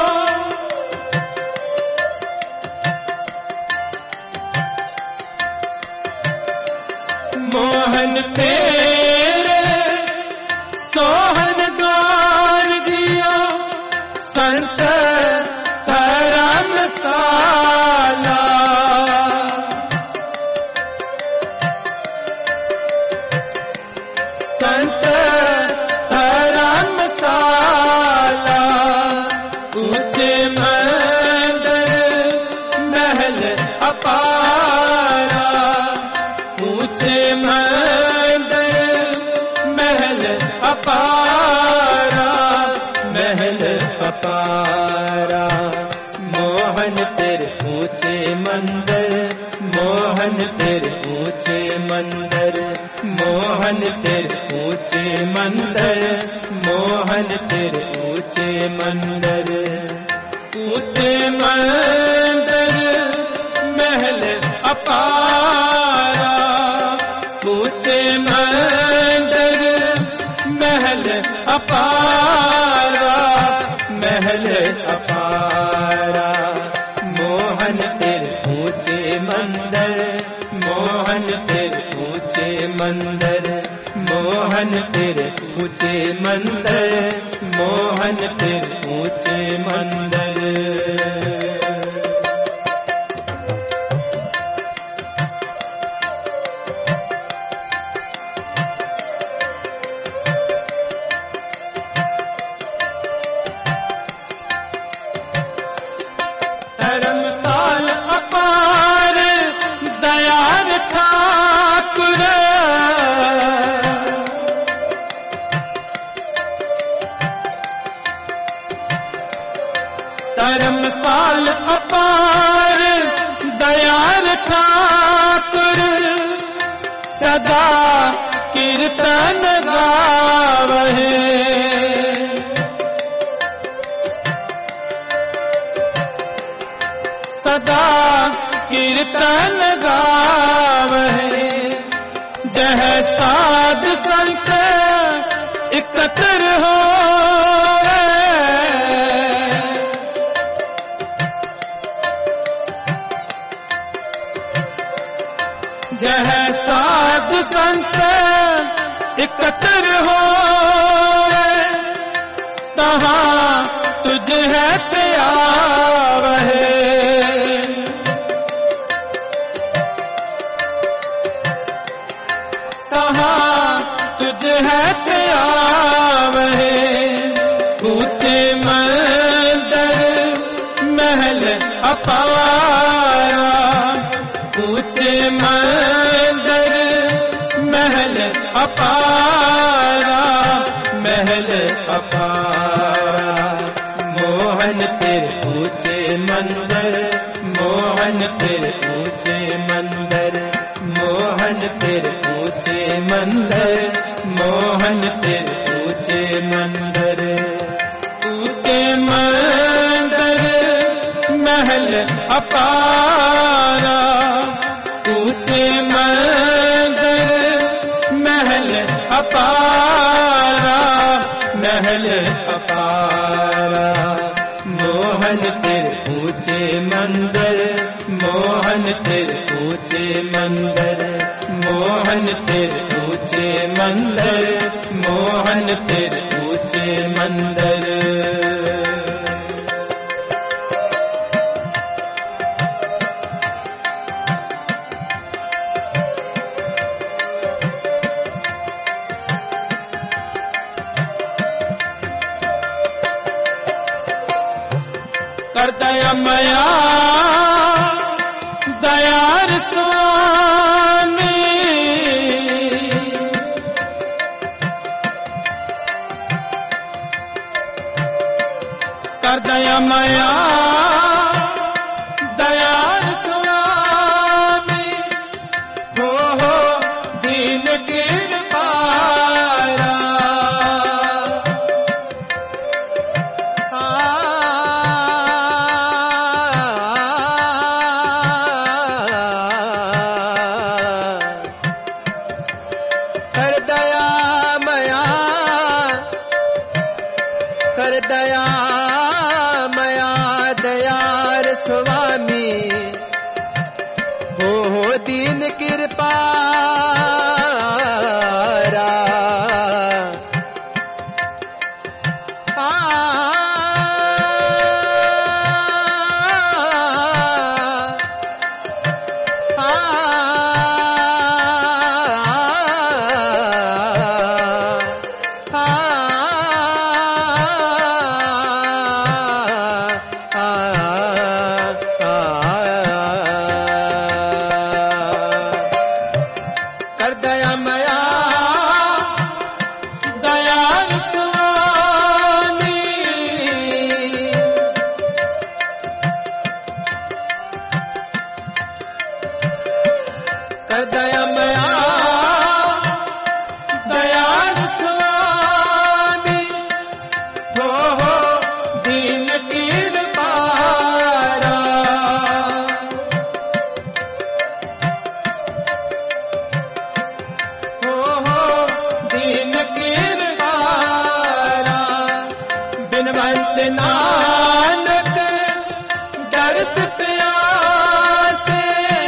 A: मोहन तेरे सोहन गार जियो संत धर्मशाला संत धर्मशाला ऊंचे मंदिर महल अपारा ऊंचे मंदिर महल अपारा
B: महल अपारा मोहन तेरे ऊंचे मंदिर मोहन तेरे ऊंचे मंदिर मोहन तेरे ऊंचे मंदिर मोहन तेरे ऊंचे मंदिर
A: ऊंचे मंदिर महल अपारा ऊंचे मंदिर महल अपारा
B: महल अपारा मोहन तेरे ऊंचे मंदिर मोहन तेरे ऊंचे मंदिर मोहन तेरे ऊंचे मंदिर मोहन तेरे ऊंचे मंदिर ठाकुर धर्मसाल अपार दयाल ठाकुर सदा कीर्तन गावहे सदा कीर्तन गावहे जह साध संत एकत्र हो जह साध संत एकत्र हो तहाँ तुझ है प्यार है तहाँ तुझ है प्यार है ऊंचे मंदिर महल अपारा ऊंचे मंदिर महल अपारा महल अपारा मोहन तेरे ऊंचे मंदिर मोहन तेरे ऊंचे मंदिर मोहन तेरे ऊंचे मंदिर मोहन तेरे ऊंचे मंदिर ऊंचे मंदिर महल अपारा ऊंचे मंदिर महल अपारा महल अपारा मोहन तेरे ऊंचे मंदिर मोहन तेरे ऊंचे मंदिर मोहन तेरे ऊंचे मंदिर मोहन तेरे ऊंचे मंदिर कर दया मया दयार स्वामी कर दया मया दयार स्वामी हो दीन कृपारा कर दया मया दयार स्वामी हो दीन कृपारा कर दया मया दयाल स्वामी कर दया मया दयाल स्वामी हो दीन कृपारा दीन कृपारा बिनवंत नानक दर्श प्यासे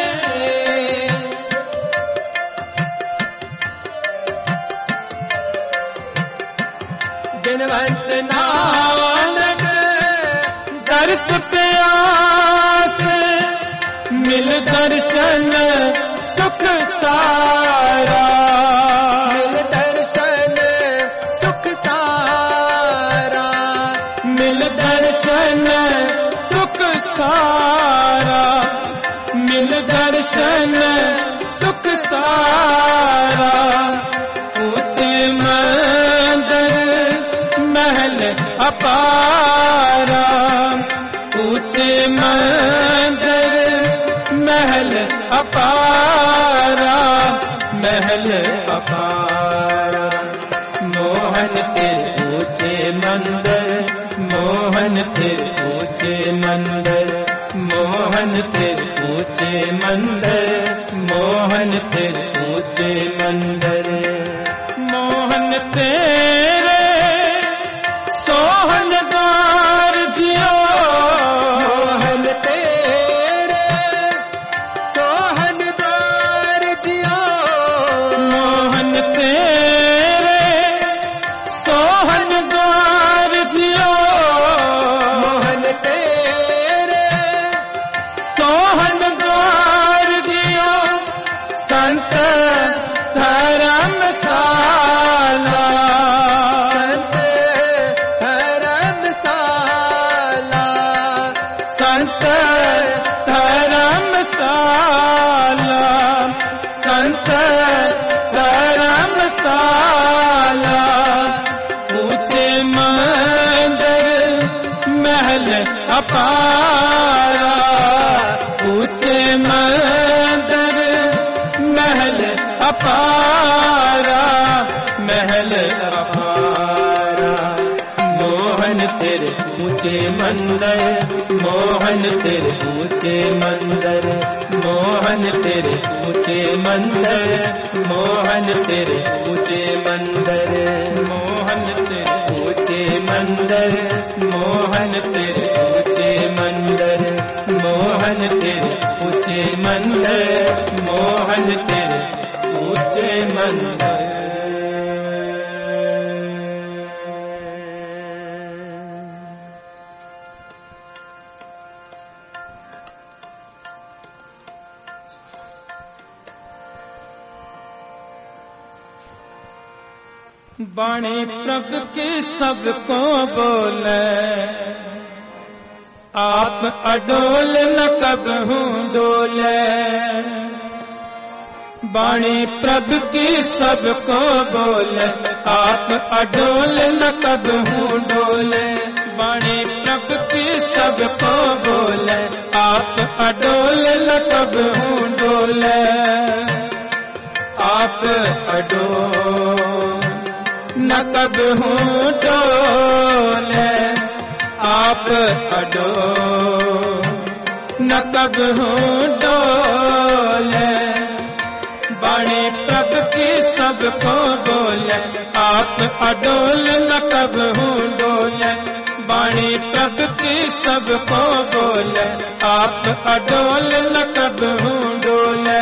B: बिनवंत नानक दर्श प्यासे मिल दर्शन सुख सारा मिल दर्शन सुख सारा मिल दर्शन सुख सारा मिल दर्शन सुख सारा, ऊंचे मंदिर महल अपारा, ऊंचे मंदिर महल अपारा, महल अपारा। मोहन तेरे ऊंचे मंदिर, मोहन तेरे ऊंचे मंदिर, मोहन तेरे ऊंचे मंदिर, मोहन तेरे ऊंचे मंदिर। मोहन तेरे सोहनदार जियो,
A: मोहन तेरे सोहनदार जियो,
B: मोहन तेरे सोहनदार जियो,
A: मोहन तेरे
B: सोहनदार जियो। संत धर्मशाला,
A: संत धर्मशाला,
B: संत धर्मशाला, संत धर्मशाला। ऊंचे मंदिर महल अपारा, ऊंचे मंदिर महल अपारा, महल अपारा। मोहन तेरे ऊंचे मंदिर, मोहन तेरे ऊंचे मंदिर, मोहन तेरे ऊंचे मंदिर, मोहन तेरे ऊंचे मंदिर, मोहन तेरे ऊंचे मंदिर, मोहन तेरे ऊंचे मंदिर, मोहन तेरे ऊंचे मंदिर, मोहन तेरे ऊंचे मंदिर। बाणी प्रभु की सबको बोले, आप अडोल न कबहू डोले। बाणी प्रभु की सबको बोले, आप अडोल न कबहू डोले। बाणी प्रभु की सबको बोले, आप अडोल न कबहू डोले। आप अडोल न कबहू डोले, आप अडोल न कबहू डोले। बाणी प्रभु की सबको बोले, आप अडोल न कबहू डोले। बाणी प्रभु की सबको बोले, आप अडोल न कबहू डोले।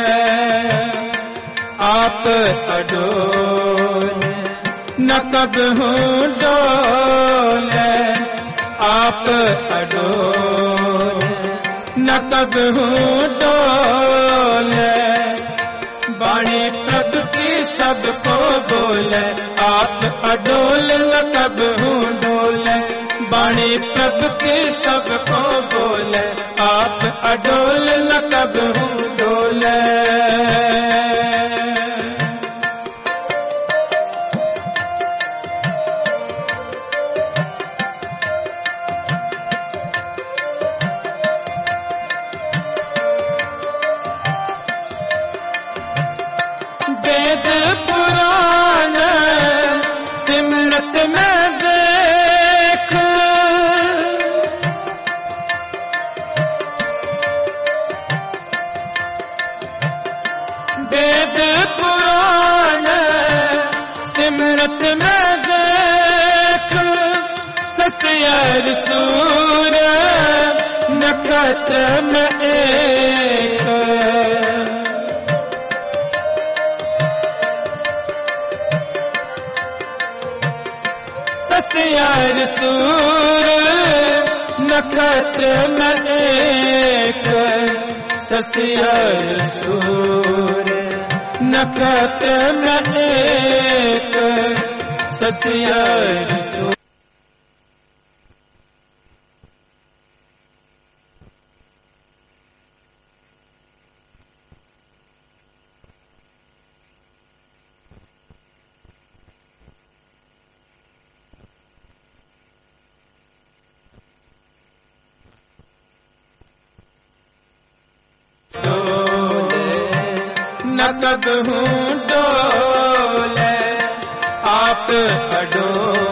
B: आप अडोल न कबहू डोले, आप अडोल न कबहू डोले। बाणी प्रभु की सबको बोले, आप अडोल न कबहू डोले। बाणी प्रभु की सबको बोले, आप अडोल न कबहू डोले। वेद पुराण सिमरत में देख, वेद पुराण सिमरत में देख। सत्यर सूर नक्षत्र में एक, सत्यर सूर नक्षत्र में एक। सत्यर सूर नक्षत्र में एक। सत्यर सूर न कबहू डोले आप अडो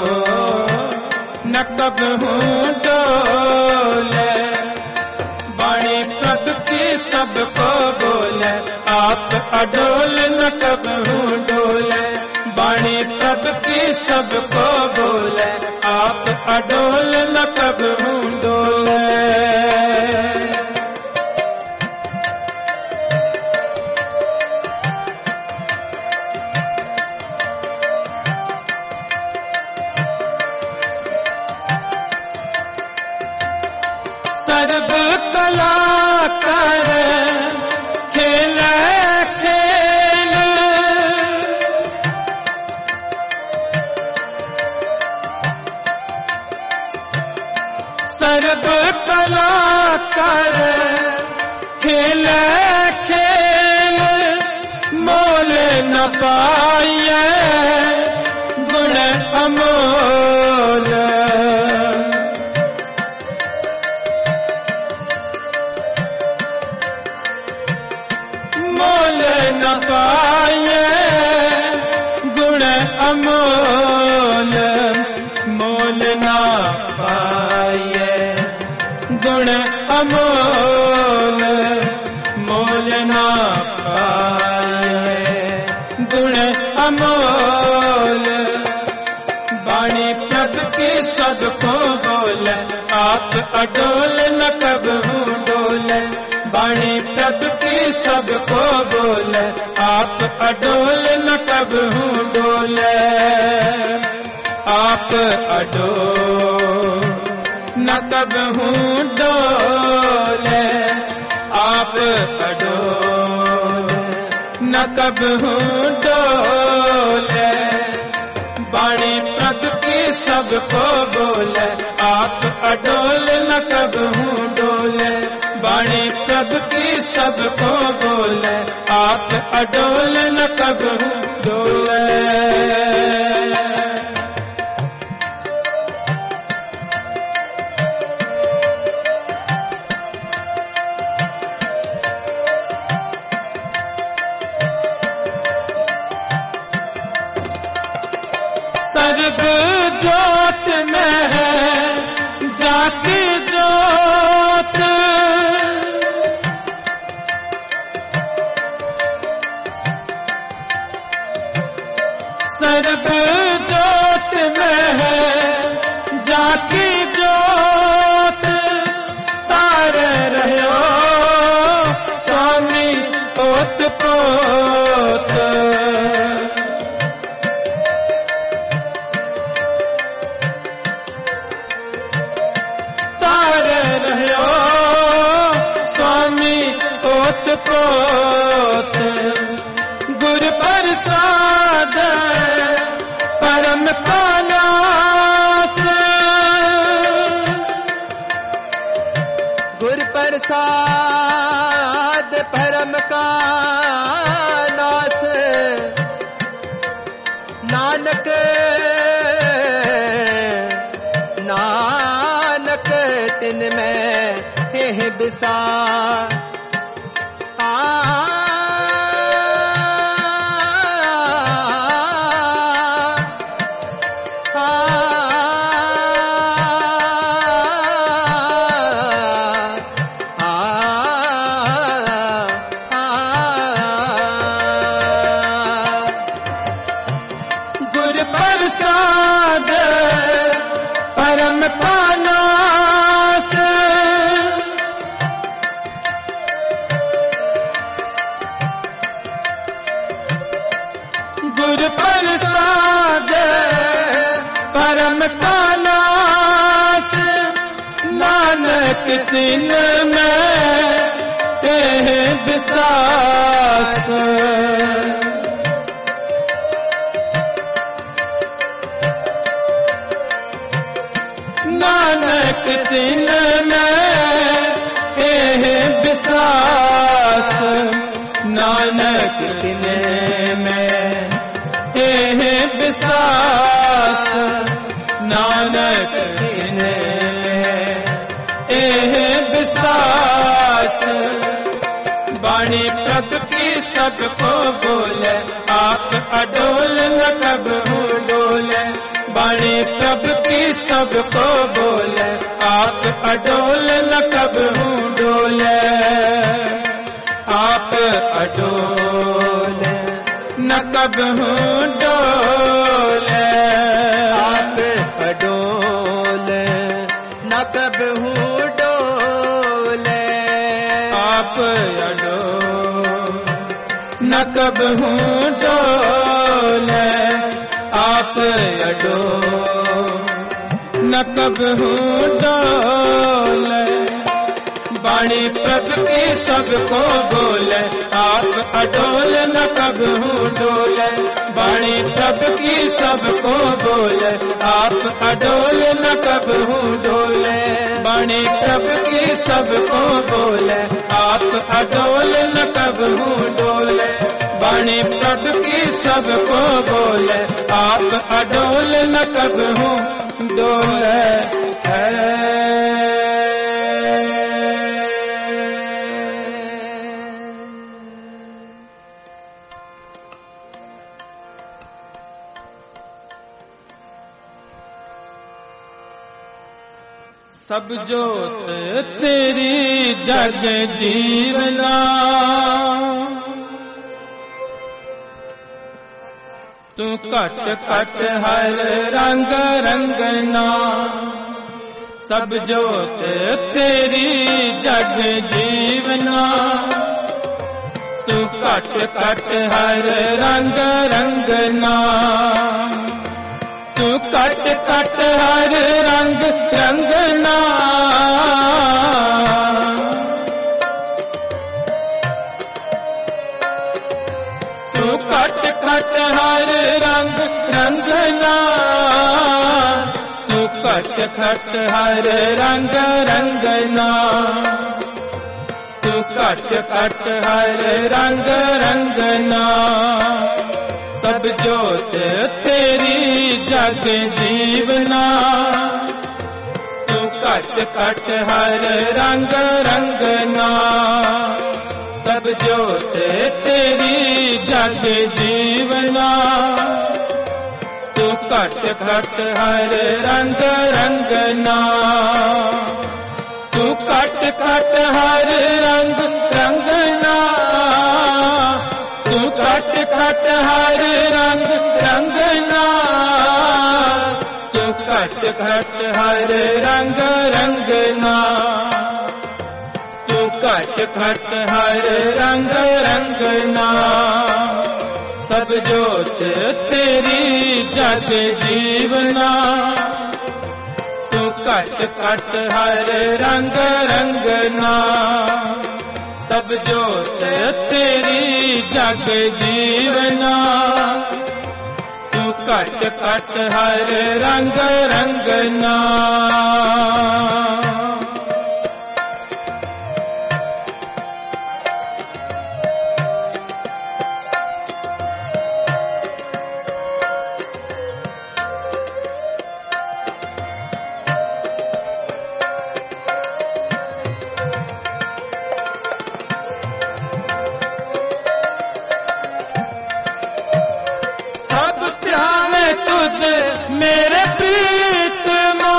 B: न कबहू डोले वाणी प्रभु की सबको बोले आप अडोल न कबहू डोले वाणी प्रभु की सबको बोले आप अडोल न कबहू डोले सर्व कला कर खेल खेल सर्व कला कर खेल खेल मोल न पाइए गुण अमोल मोल न पाइए गुण अमोल मोल न पाइए गुण अमोल मोल न पाइए गुण अमोल वाणी प्रभु की सबको बोले आप अडोल न कबहू डोले वाणी प्रभु की सबको बोले आप अडोल न कबहू डोले आप अडो न कबहू डोले आप अडो न कबहू डोले वाणी प्रभु की सबको बोले आप अडोल न कबहू डोले वाणी प्रभु की सबको बोले आप अडोल न कबहू डोले सर्व जोत में है जाति जोत सर्व जोत में है जाति जोत तार रहो स्वामी ओत पोत तार रहो स्वामी ओत पोत गुर प्रसाद परम पानास
A: गुर प्रसाद परम का नास नानक नानक तिन में है बिसा
B: गुर प्रसाद परम पानास गुर प्रसाद परम पानास नानक तिन में है विसास नानक तिन में है विसास नानक तिन में है विसास नानक तिन में है विसास वाणी प्रभु की सब सबको बोले, आप अडोल न कबहू डोले। बाणी प्रभु की सबको बोले, आप अडोल न कबहू डोले। आप अडोल न कबहू डोले,
A: आप अडोल न कबहू डोले।
B: आप अडोल न कबहू डोले, आप अडोल न कबहू डोले। बाणी प्रभु की सबको बोले, आप अडोल न कबहू डोले। बाणी प्रभु की सबको बोले, आप अडोल न कबहू डोले। बाणी प्रभु की सबको बोले, आप अडोल न कबहू डोले। बाणी प्रभु की सबको बोले, आप अडोल न कबहू डोले। सब जोत तेरी जग जीवना, तू कट कट हर रंग रंगना। सब जोत तेरी जग जीवना, तू कट कट हर रंग रंगना। तू कट कट हर रंग रंगना। तू कट कट हर रंग रंगना। तू कट कट हर रंग रंगना। तू कट कट हर रंग रंगना। सब जोत तेरी जग जीवना, तू कट कट हर रंग रंगना। सब जोत तेरी जग जीवना, तू कट कट हर रंग रंगना। तू कट कट हर रंग रंगना। तू कट कट हर रंग रंगना। तू कट कट हर रंग रंगना। तू कट कट हर रंग रंगना। सब जोत तेरी जग जीवना, तू कट कट हर रंग रंगना। सब जोत तेरी जग जीवना, तू कट कट हर रंग रंगना। मेरे प्रीतमा,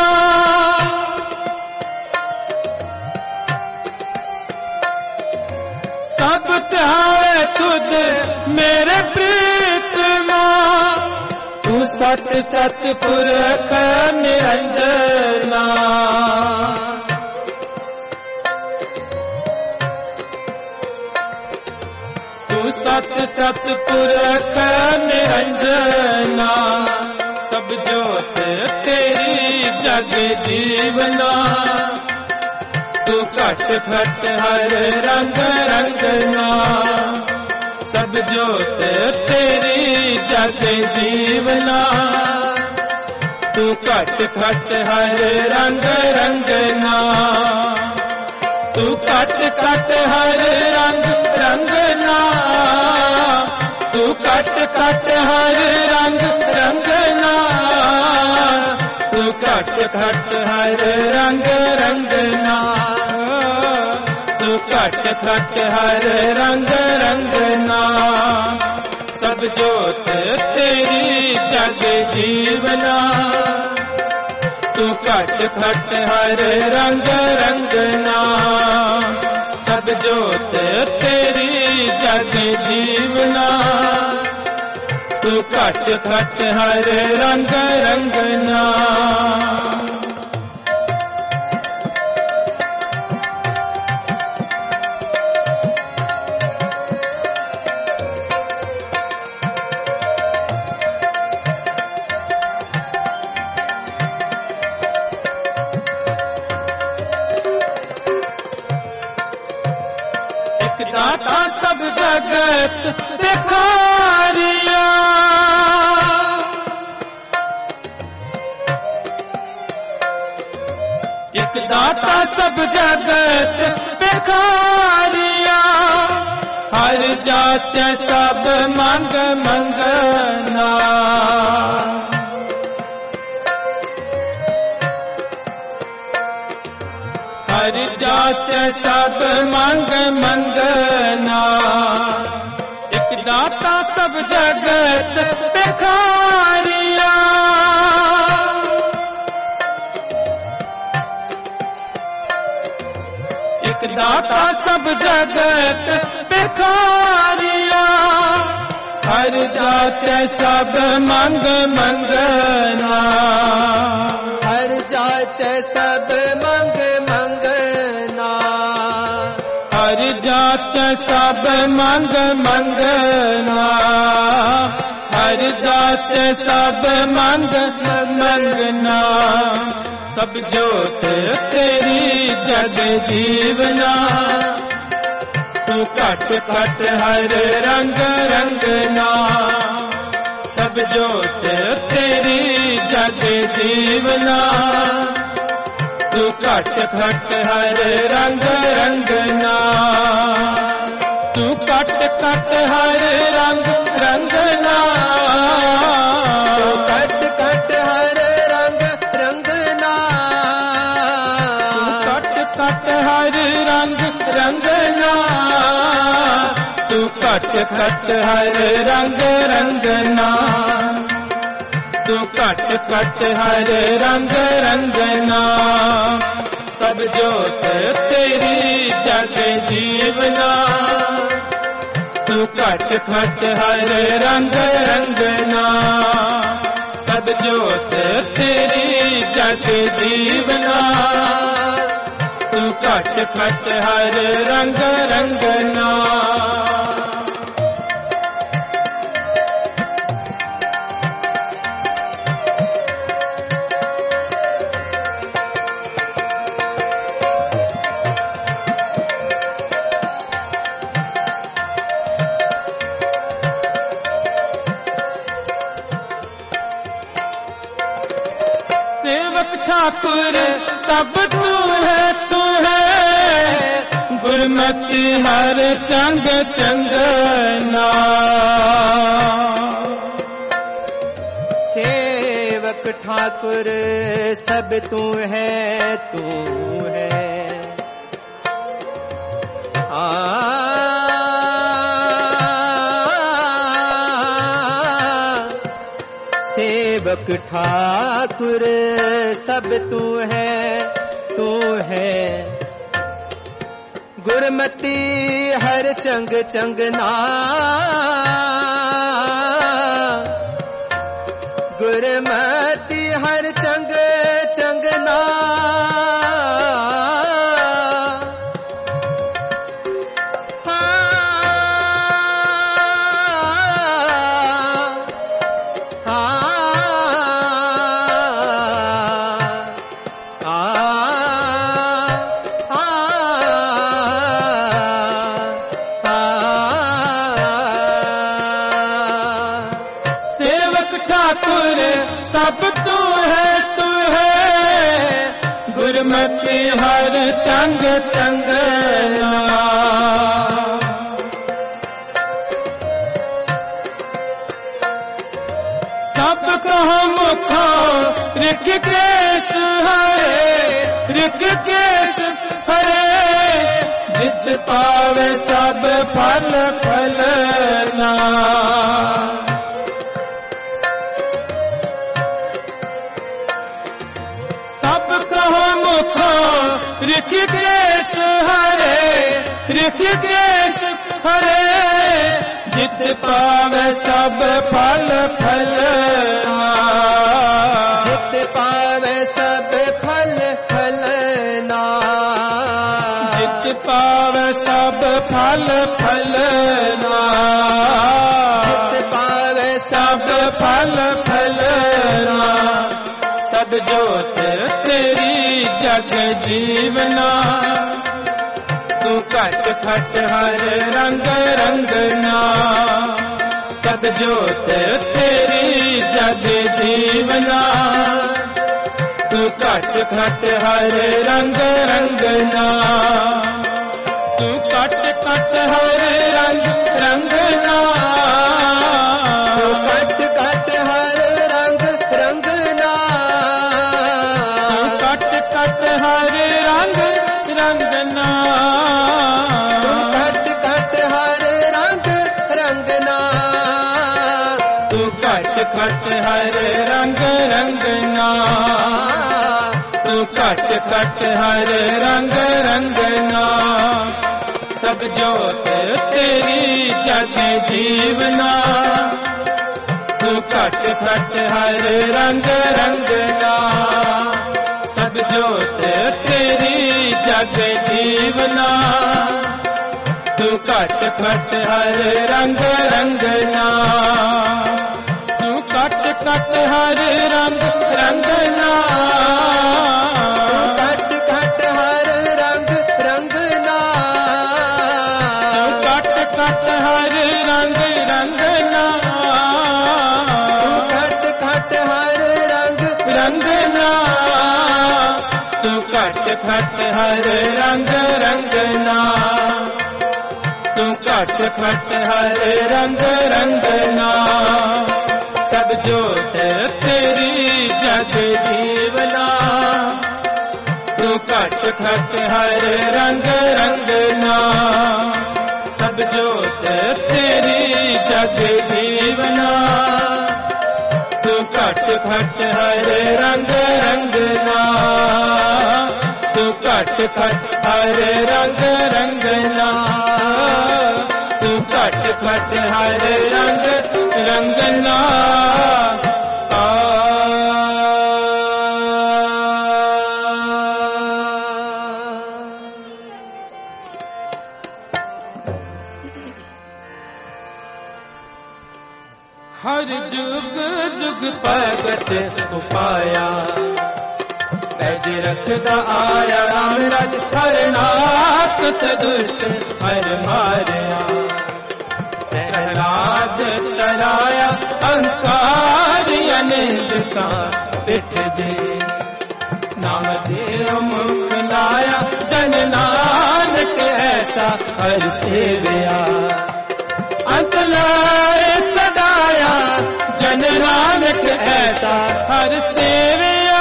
B: सब त्यावे तुझ मेरे प्रीतमा। तू सत सत पुरख निरंजना। तू सत सत पुरख निरंजना। सब जोत तेरी जग जीवना, तू कट कट हर रंग रंगना। सब जोत तेरी जग जीवना, तू कट कट हर रंग रंगना। तू कट कट हर रंग रंगना। तू कट कट हर रंग रंगना। तू कट कट हर रंग रंगना। तू तू घट घट हर रंग रंगना, सब जोत तेरी जग जीवना। तू घट घट हर रंग रंगना, सब जोत तेरी जग जीवना। तू घट घट हर रंग रंगना। दाता सब जगत भिखारिया, एक दाता सब जगत भिखारिया। हर जात सब मंग मंगना, हर जात सब मंग मंगना। एक दाता सब जगत भिखारिया, एक दाता सब जगत भिखारिया। हर जात सब मंग मंगना,
A: हर जात सब मंग मंगना।
B: हर जात सब मंग मंगना, हर जात सब मंग मंगना। सब जोत तेरी जग जीवना, तू घट घट हर रंग रंगना। सब जोत तेरी जग जीवना, तू घट घट हर रंग रंगना। तू घट घट हर रंग रंगना,
A: तू घट घट हर रंग रंगना।
B: तू घट घट हर रंग रंगना। तू घट घट हर रंग रंगना, तू घट घट हर रंग रंगना। सब जोत तेरी जग जीवना, तू घट घट हर रंग रंगना। सब जोत तेरी जग जीवना, तू घट घट हर रंग रंगना। सेवक ठाकुर सब तू है, गुरमति हर चंग चंगना।
A: सेवक ठाकुर सब तू है, तू है। सेवक ठाकुर सब तू है, तू है। गुरमति हर चंग चंगना, गुरमति हर चंग चंगना।
B: ठाकुर सब तू है, गुरमति हर चंग चंगना। सब कहो मुखो ऋषिकेश हरे, ऋषिकेश हरे। जित पावे सब फल फलना। सब कहो मुखो ऋषिकेश हरे, ऋषिकेश हरे, जित पावे सब फल फलना।
A: जित पावे सब फल फलना।
B: जित पावे सब फल फलना।
A: जित पावे
B: सब फल फलना। सब जोत तेरी जग जीवना। तू कट खट हर रंग रंगना। सब जोत तेरी जग जीवना। तू कट खट हर रंग रंगना। तू कट खट हर रंग रंगना।
A: तू कट कट हर रंग रंगना।
B: तू कट कट हर रंग रंगना।
A: तू कट कट हर रंग रंगना।
B: तू कट कट हर रंग रंगना। तू कट कट हर रंग रंगना। सब जोत तेरी जग जीवना। तू कट खट हर रंग रंगना। सब जोत तेरी जग जीवना। तू कट खट हर रंग रंगना। तू कट कट हर रंग रंगना।
A: कट कट हर रंग रंगना।
B: कट कट हर रंग रंगना।
A: कट कट हर रंग
B: रंगना। तू कट खट हर रंग रंगना। तू कट खट हर रंग रंगना। सब जोत तेरी जग जीवना। तू कट खट हर रंग रंगना। सब जोत तेरी जग जीवना। तू कट खट हर रंग रंगना। तू कट खट हर रंग रंगना। तू कट खट हर रंग रंगना। हर जुग जुग भगत उपाया। पैज रखदा आया राम राज। हर नाथ दुष्ट हर मारया। प्रहलाद तराया अहंकारी अनिंद का पिठ दे। नाम देव मुख लाया जन नानक ऐसा हर सेवया। अंत लाए छड़ाया जन नानक ऐसा हर सेवया।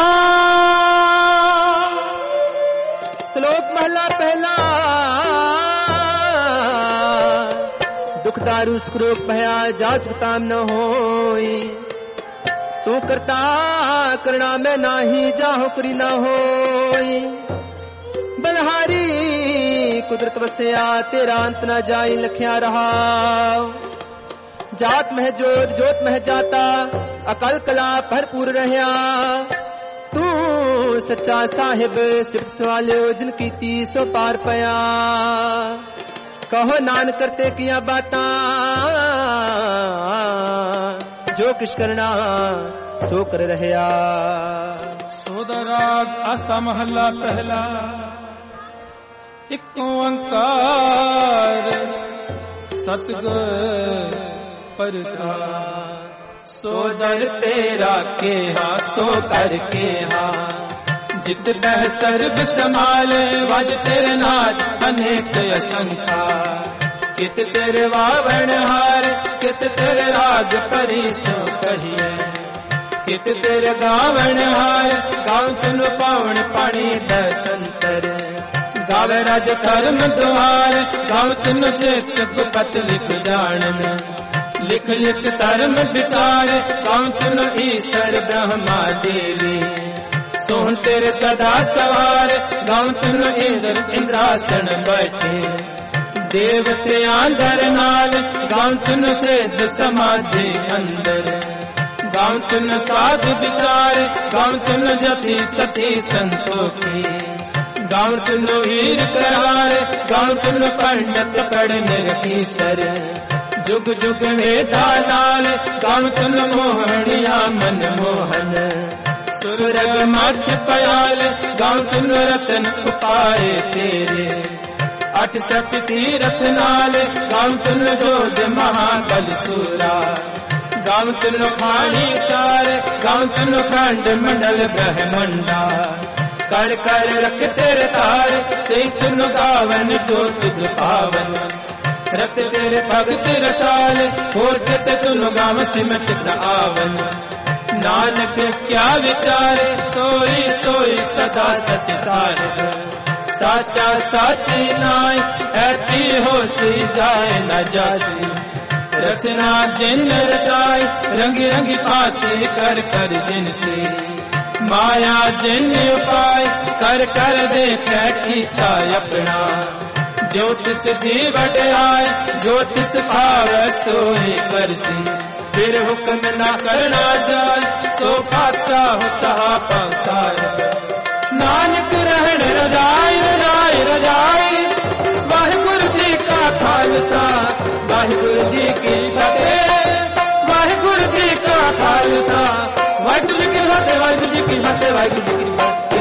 A: श्लोक महला पहला। दुख दारु सुखरोग भया जास ताम न होई। तू करता करना में नाही जाहो करी न होई। बलहारी कुदरत वसया तेरा अंत न जाई लखिया रहा। जात मह जोत जोत मह जाता अकल कला भरपूर रहया। तू सच्चा साहिब सिर्फ सवालियो जिन कीती सो पार पया। कहो नान करते किया बाता जो किश करना सो कर रहया।
B: सोदराग आसा महला पहला। एक ओंकार सतगुर प्रसाद। सोदर तेरा केहा सो कर केहा। जित बह सर्ब संभाले वज तेरे नाथ अनेक असंख्या। कित तेरे वावण हार कित तेरे राग परी सो कहिए। कित तेरे गावण हार गाँव सुन पावन पानी दसंतर। गावे राज धर्म द्वार गाँव तुम चेत गुपत लिख जानन लिख लिख धर्म विचार गाँव तुम ईश्वर ब्रह्मा देवी सोहन तेरे सदा सवार गाँव तुम इंद्र इंद्रासन बैठे देवते आंधर नाल गाँव तुम सिद्ध समाधि अंदर गाँव तुम साध विचार गाँव तुम जति सती संतोखी गाँव तुम वीर करार गाँव तुम पंडित पढ़ निरखीसर जुग जुग वेदा नाल गाँव तुम मोहनिया मन मोहन सुरग माछ पयाल गाँव तुम रतन उपाय तेरे अठ सत तीरथ नाल गाँव तुम जोध महाबल सूरा गाँव तुम खानी चार गाँव तुम खंड मंडल ब्रह्मंडा कर कर रख तेरे तार से तुम गावन जो तुझ पावन रत तेरे भगत रसाल होते तुम गाँव सिमट आवन नानक क्या विचार सोई सोई सदा सच सार साचा साची नाय ऐसी होसी जाए न जाती रचना जिन रचाई रंगी रंगी पाते कर कर जिनसे माया जिन उपाय कर कर देख कीता अपना ज्योतिष जीवट आए ज्योतिष भाव सोए करसी फिर हुक्म न करना जाए तो बादशाह सहा पासार नानक रहन रजाई रजाई रजाई वाहिगुरु जी का खालसा वाहिगुरु जी की फतेह वाहिगुरु जी का खालसा वाहिगुरु जी की फतेह वाहिगुरु जी की फतेह वाहिगुरु जी की फतेह।